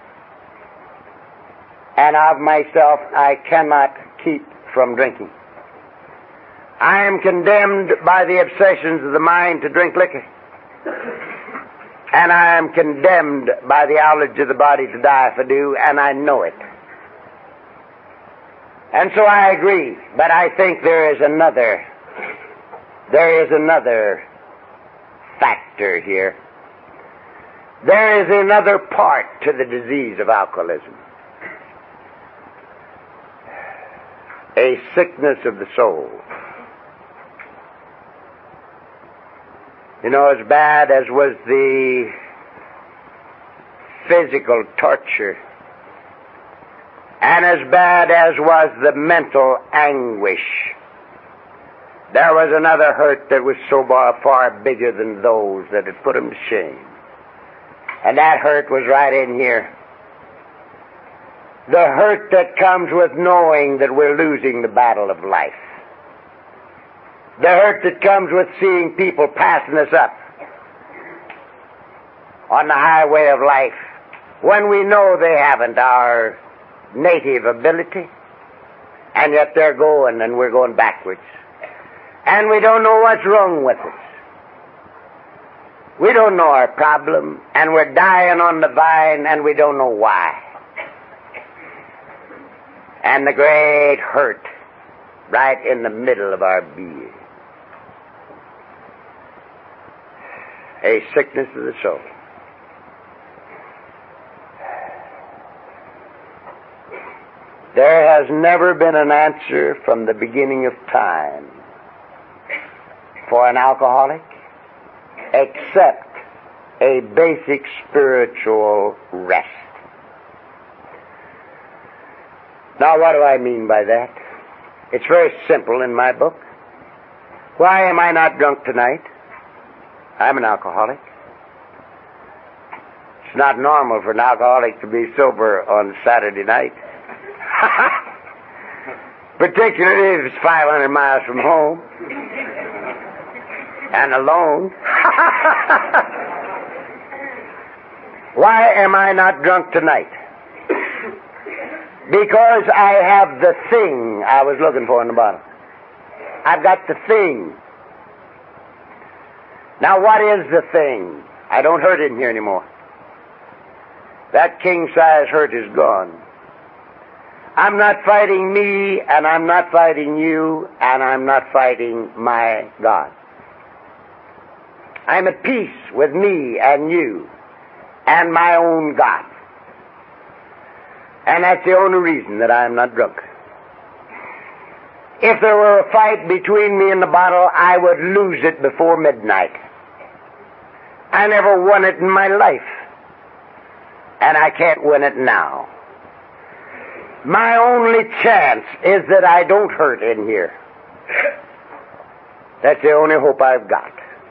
and of myself I cannot keep from drinking. I am condemned by the obsessions of the mind to drink liquor, and I am condemned by the allergy of the body to die if I do, and I know it. And so I agree, but I think there is another, there is another factor here. there is another part to the disease of alcoholism. A sickness of the soul. You know, as bad as was the physical torture, and as bad as was the mental anguish, there was another hurt that was so far, far bigger than those that had put him to shame. And that hurt was right in here. The hurt that comes with knowing that we're losing the battle of life. The hurt that comes with seeing people passing us up on the highway of life when we know they haven't our native ability, and yet they're going and we're going backwards. And we don't know what's wrong with us. We don't know our problem, and we're dying on the vine, and we don't know why. And the great hurt right in the middle of our being. A sickness of the soul. There has never been an answer from the beginning of time for an alcoholic except a basic spiritual rest. Now, what do I mean by that? It's very simple in my book. Why am I not drunk tonight? I'm an alcoholic. It's not normal for an alcoholic to be sober on Saturday night. Particularly if it's five hundred miles from home and alone. Why am I not drunk tonight? Because I have the thing I was looking for in the bottle. I've got the thing. Now, what is the thing? I don't hurt in here anymore. That king-size hurt is gone. I'm not fighting me, and I'm not fighting you, and I'm not fighting my God. I'm at peace with me and you and my own God. And that's the only reason that I'm not drunk. If there were a fight between me and the bottle, I would lose it before midnight. I never won it in my life. And I can't win it now. My only chance is that I don't hurt in here. That's the only hope I've got.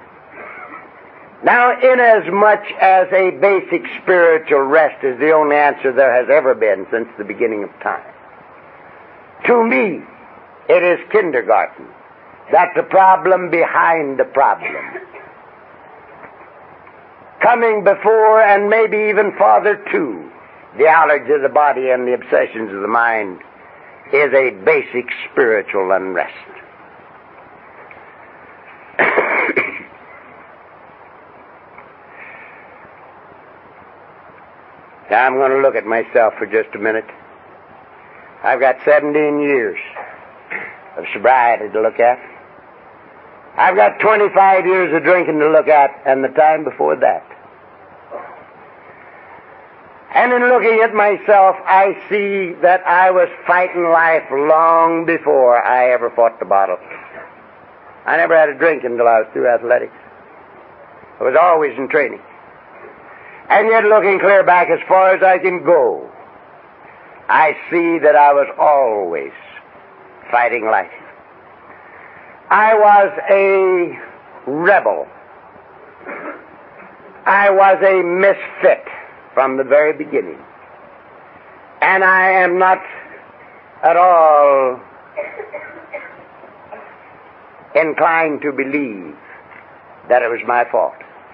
Now, inasmuch as a basic spiritual rest is the only answer there has ever been since the beginning of time, to me, it is kindergarten. That's the problem behind the problem. Coming before and maybe even farther to the allergy of the body and the obsessions of the mind is a basic spiritual unrest. Now I'm going to look at myself for just a minute. I've got seventeen years of sobriety to look at. I've got twenty-five years of drinking to look at, and the time before that. And in looking at myself, I see that I was fighting life long before I ever fought the bottle. I never had a drink until I was through athletics. I was always in training. And yet, looking clear back as far as I can go, I see that I was always fighting life. I was a rebel. I was a misfit from the very beginning. And I am not at all inclined to believe that it was my fault.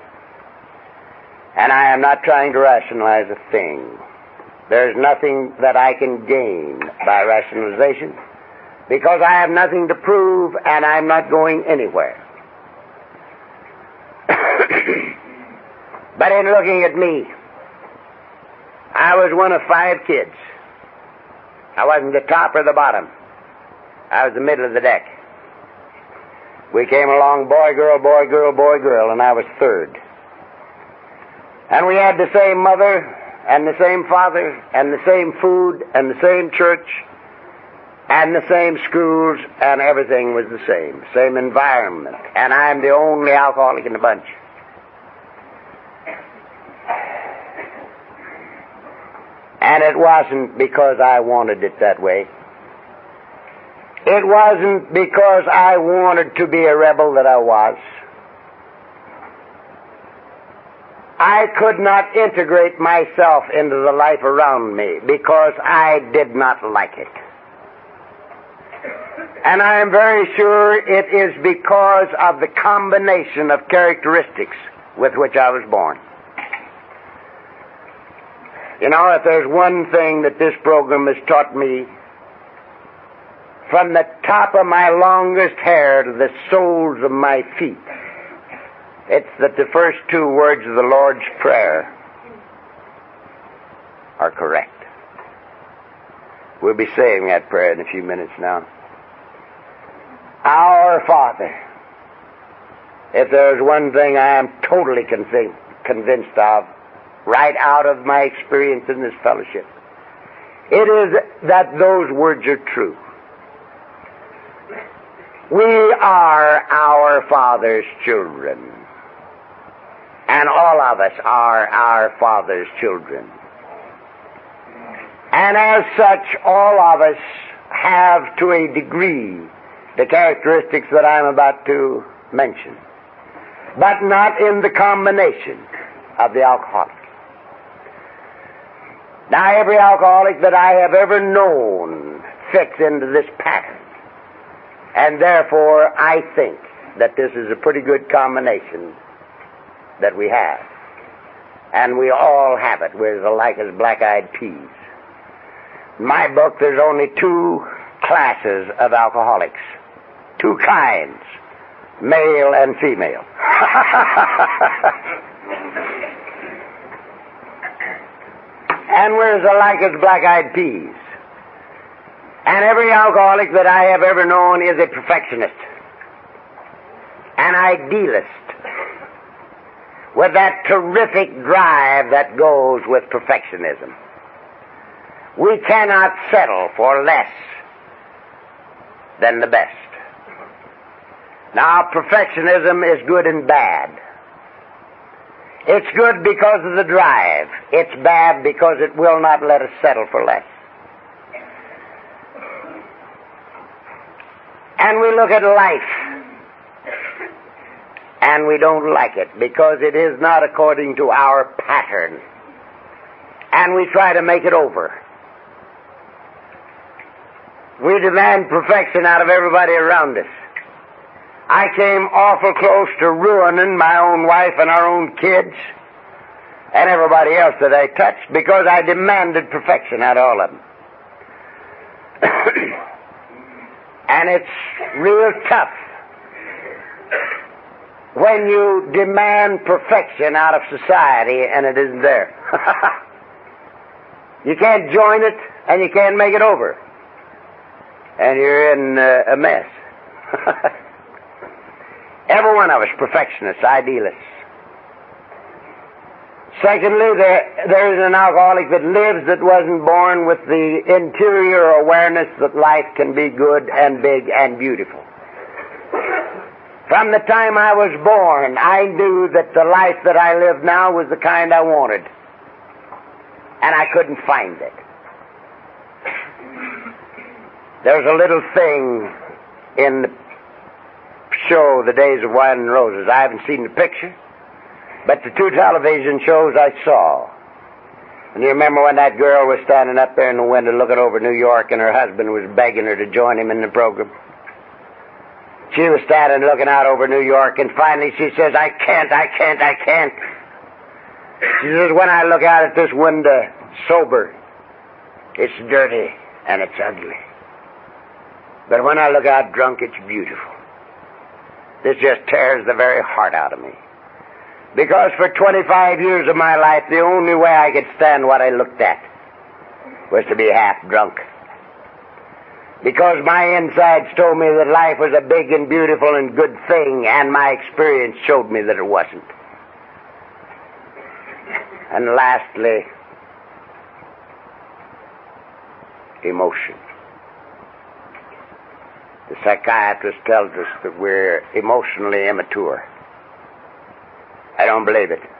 And I am not trying to rationalize a thing. There's nothing that I can gain by rationalization because I have nothing to prove and I'm not going anywhere. But in looking at me, I was one of five kids. I wasn't the top or the bottom. I was the middle of the deck. We came along boy, girl, boy, girl, boy, girl, and I was third. And we had the same mother, and the same father, and the same food, and the same church, and the same schools, and everything was the same. Same environment. And I'm the only alcoholic in the bunch. And it wasn't because I wanted it that way. It wasn't because I wanted to be a rebel that I was. I could not integrate myself into the life around me because I did not like it. And I am very sure it is because of the combination of characteristics with which I was born. You know, if there's one thing that this program has taught me, from the top of my longest hair to the soles of my feet, it's that the first two words of the Lord's Prayer are correct. We'll be saying that prayer in a few minutes now. Our Father. If there's one thing I am totally convinced, convinced of, right out of my experience in this fellowship, it is that those words are true. We are our Father's children. And all of us are our Father's children. And as such, all of us have, to a degree, the characteristics that I'm about to mention, but not in the combination of the alcoholic. Now, every alcoholic that I have ever known fits into this pattern. And therefore, I think that this is a pretty good combination that we have. And we all have it. We're alike as black-eyed peas. In my book, there's only two classes of alcoholics. Two kinds. Male and female. And we're as alike as black-eyed peas. And every alcoholic that I have ever known is a perfectionist. An idealist. With that terrific drive that goes with perfectionism. We cannot settle for less than the best. Now, perfectionism is good and bad. It's good because of the drive. It's bad because it will not let us settle for less. And we look at life, and we don't like it because it is not according to our pattern. And we try to make it over. We demand perfection out of everybody around us. I came awful close to ruining my own wife and our own kids and everybody else that I touched because I demanded perfection out of all of them. And it's real tough when you demand perfection out of society and it isn't there. You can't join it and you can't make it over. And you're in uh, a mess. Every one of us perfectionists, idealists. Secondly, there, there is an alcoholic that lives that wasn't born with the interior awareness that life can be good and big and beautiful. From the time I was born, I knew that the life that I live now was the kind I wanted. And I couldn't find it. There's a little thing in the show, The Days of Wine and Roses. I haven't seen the picture, but the two television shows I saw. And you remember when that girl was standing up there in the window looking over New York and her husband was begging her to join him in the program? She was standing looking out over New York, and finally she says, I can't, I can't, I can't. She says, when I look out at this window sober, it's dirty and it's ugly. But when I look out drunk, it's beautiful. This just tears the very heart out of me. Because for twenty-five years of my life, the only way I could stand what I looked at was to be half drunk. Because my insides told me that life was a big and beautiful and good thing, and my experience showed me that it wasn't. And lastly, emotion. The psychiatrist tells us that we're emotionally immature. I don't believe it.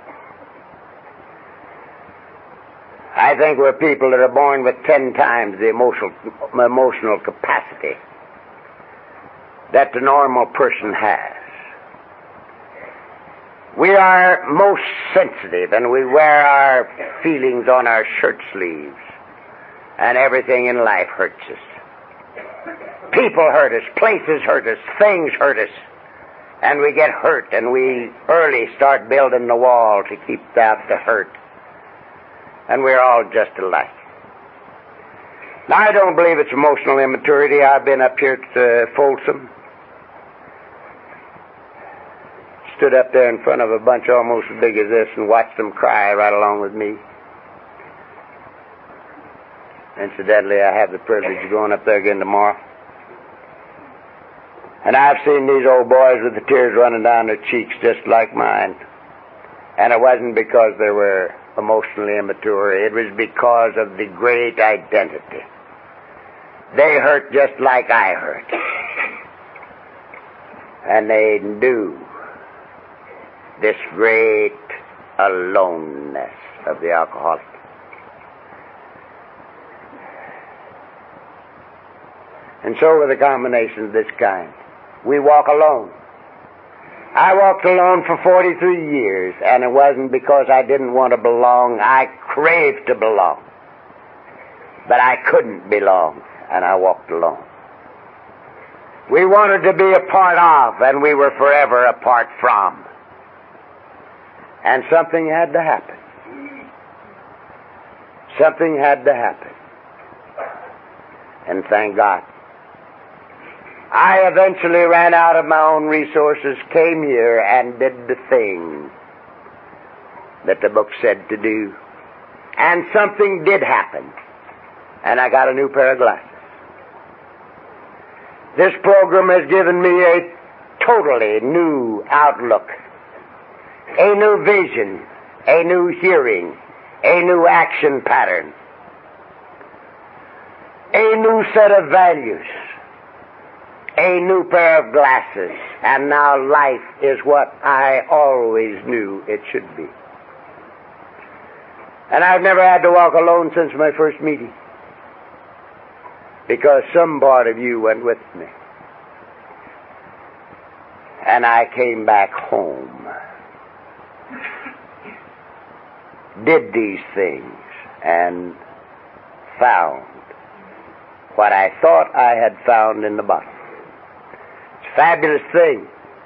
I think we're people that are born with ten times the emotional, emotional capacity that the normal person has. We are most sensitive, and we wear our feelings on our shirt sleeves, and everything in life hurts us. People hurt us, places hurt us, things hurt us, and we get hurt, and we early start building the wall to keep out the hurt. And we're all just alike. Now, I don't believe it's emotional immaturity. I've been up here at uh, Folsom, stood up there in front of a bunch almost as big as this and watched them cry right along with me. Incidentally, I have the privilege of going up there again tomorrow. And I've seen these old boys with the tears running down their cheeks just like mine. And it wasn't because they were emotionally immature. It was because of the great identity. They hurt just like I hurt. And they knew this great aloneness of the alcoholic. And so with a combination of this kind, we walk alone. I walked alone for forty-three years, and it wasn't because I didn't want to belong. I craved to belong. But I couldn't belong, and I walked alone. We wanted to be a part of, and we were forever apart from. And something had to happen. Something had to happen. And thank God. I eventually ran out of my own resources, came here, and did the thing that the book said to do. And something did happen. And I got a new pair of glasses. This program has given me a totally new outlook, a new vision, a new hearing, a new action pattern, a new set of values, a new pair of glasses, and now life is what I always knew it should be. And I've never had to walk alone since my first meeting, because some part of you went with me. And I came back home, did these things, and found what I thought I had found in the bottom. It's a fabulous thing.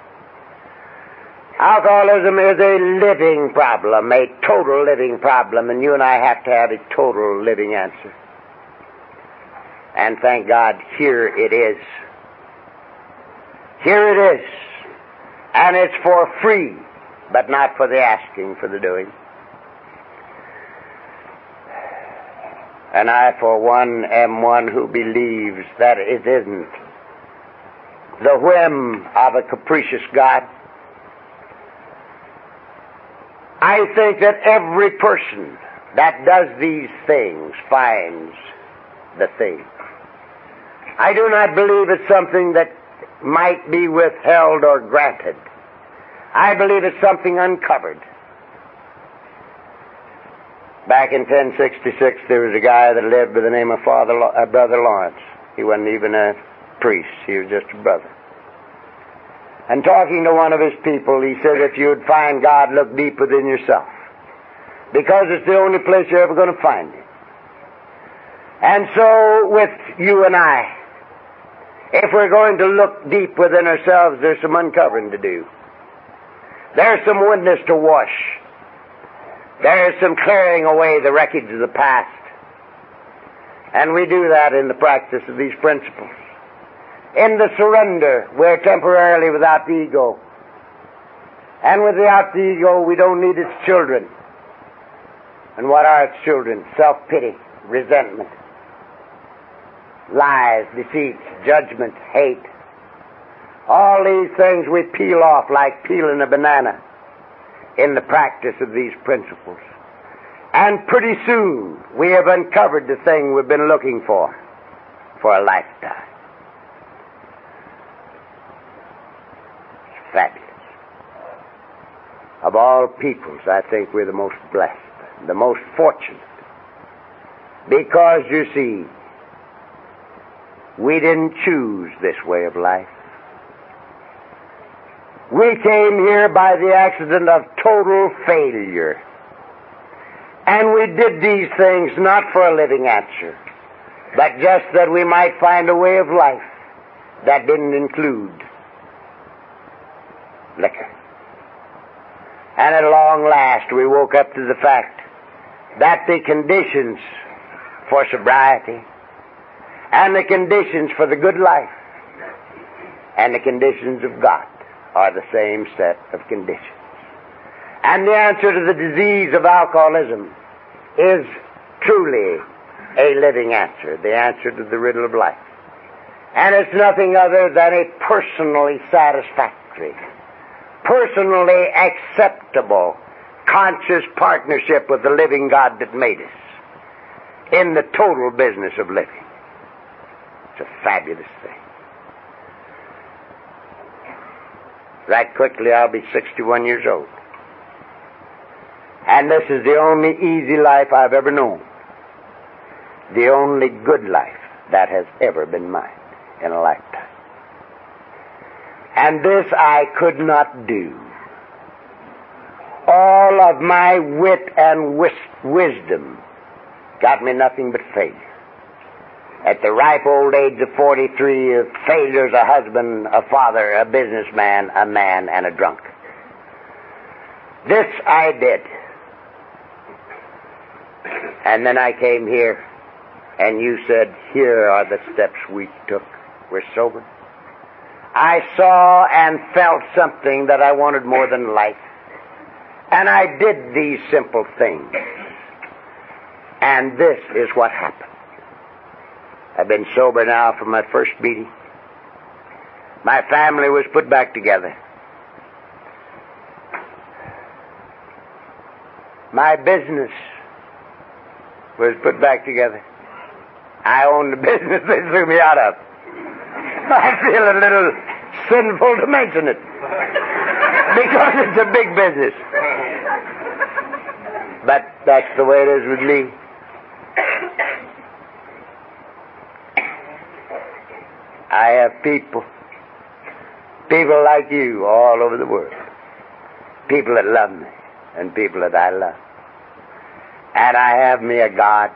Alcoholism is a living problem, a total living problem, and you and I have to have a total living answer. And thank God, here it is. Here it is. And it's for free, but not for the asking, for the doing. And I, for one, am one who believes that it isn't the whim of a capricious God. I think that every person that does these things finds the thing. I do not believe it's something that might be withheld or granted. I believe it's something uncovered. Back in ten sixty-six, there was a guy that lived by the name of Father, uh, Brother Lawrence. He wasn't even a priest. He was just a brother. And talking to one of his people, he said, if you would find God, look deep within yourself, because it's the only place you're ever going to find Him. And so with you and I, if we're going to look deep within ourselves, there's some uncovering to do. There's some witness to wash. There's some clearing away the wreckage of the past. And we do that in the practice of these principles. In the surrender, we're temporarily without the ego. And without the ego, we don't need its children. And what are its children? Self-pity, resentment, lies, deceits, judgment, hate. All these things we peel off like peeling a banana in the practice of these principles. And pretty soon, we have uncovered the thing we've been looking for for a lifetime. It's fabulous. Of all peoples, I think we're the most blessed, the most fortunate. Because, you see, we didn't choose this way of life. We came here by the accident of total failure. And we did these things not for a living answer, but just that we might find a way of life that didn't include liquor. And at long last we woke up to the fact that the conditions for sobriety and the conditions for the good life and the conditions of God are the same set of conditions. And the answer to the disease of alcoholism is truly a living answer, the answer to the riddle of life. And it's nothing other than a personally satisfactory, personally acceptable, conscious partnership with the living God that made us in the total business of living. It's a fabulous thing. Right quickly, I'll be sixty-one years old. And this is the only easy life I've ever known. The only good life that has ever been mine in a lifetime. And this I could not do. All of my wit and wis- wisdom got me nothing but failure. At the ripe old age of forty-three, of failure as a husband, a father, a businessman, a man, and a drunk. This I did. And then I came here, and you said, here are the steps we took. We're sober. I saw and felt something that I wanted more than life. And I did these simple things. And this is what happened. I've been sober now from my first meeting. My family was put back together. My business was put back together. I owned the business they threw me out of. I feel a little sinful to mention it because it's a big business. But that's the way it is with me. I have people, people like you all over the world, people that love me and people that I love. And I have me a God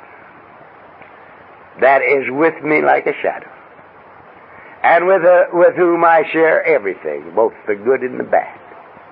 that is with me like a shadow, and with, a, with whom I share everything, both the good and the bad.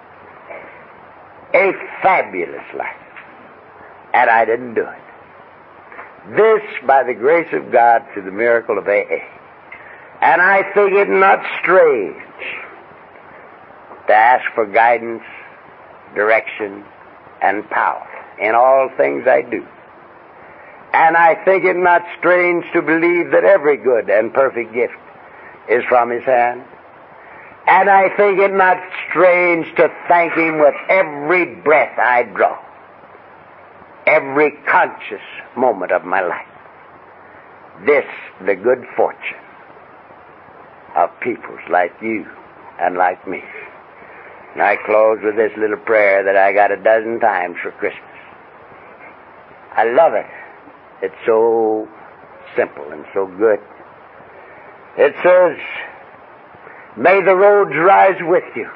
A fabulous life. And I didn't do it. This by the grace of God through the miracle of A A. And I think it not strange to ask for guidance, direction, and power in all things I do. And I think it not strange to believe that every good and perfect gift is from His hand. And I think it not strange to thank Him with every breath I draw, every conscious moment of my life. This, the good fortune of peoples like you and like me. And I close with this little prayer that I got a dozen times for Christmas. I love it. It's so simple and so good. It says, may the roads rise with you.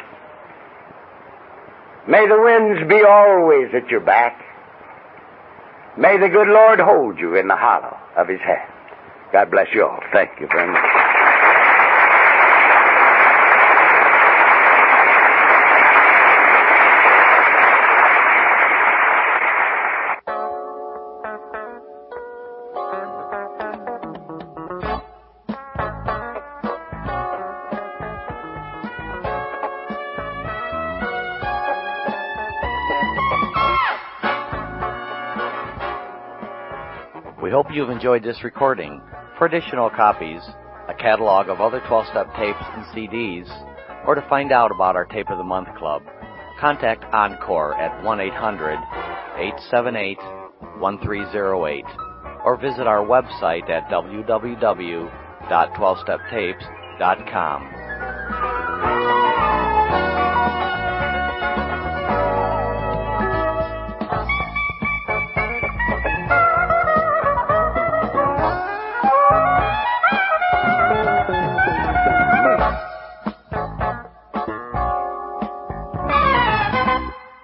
May the winds be always at your back. May the good Lord hold you in the hollow of His hand. God bless you all. Thank you very much. We hope you've enjoyed this recording. For additional copies, a catalog of other twelve-step tapes and C Ds, or to find out about our Tape of the Month Club, contact Encore at one eight hundred, eight seven eight, one three zero eight or visit our website at w w w dot twelve step tapes dot com.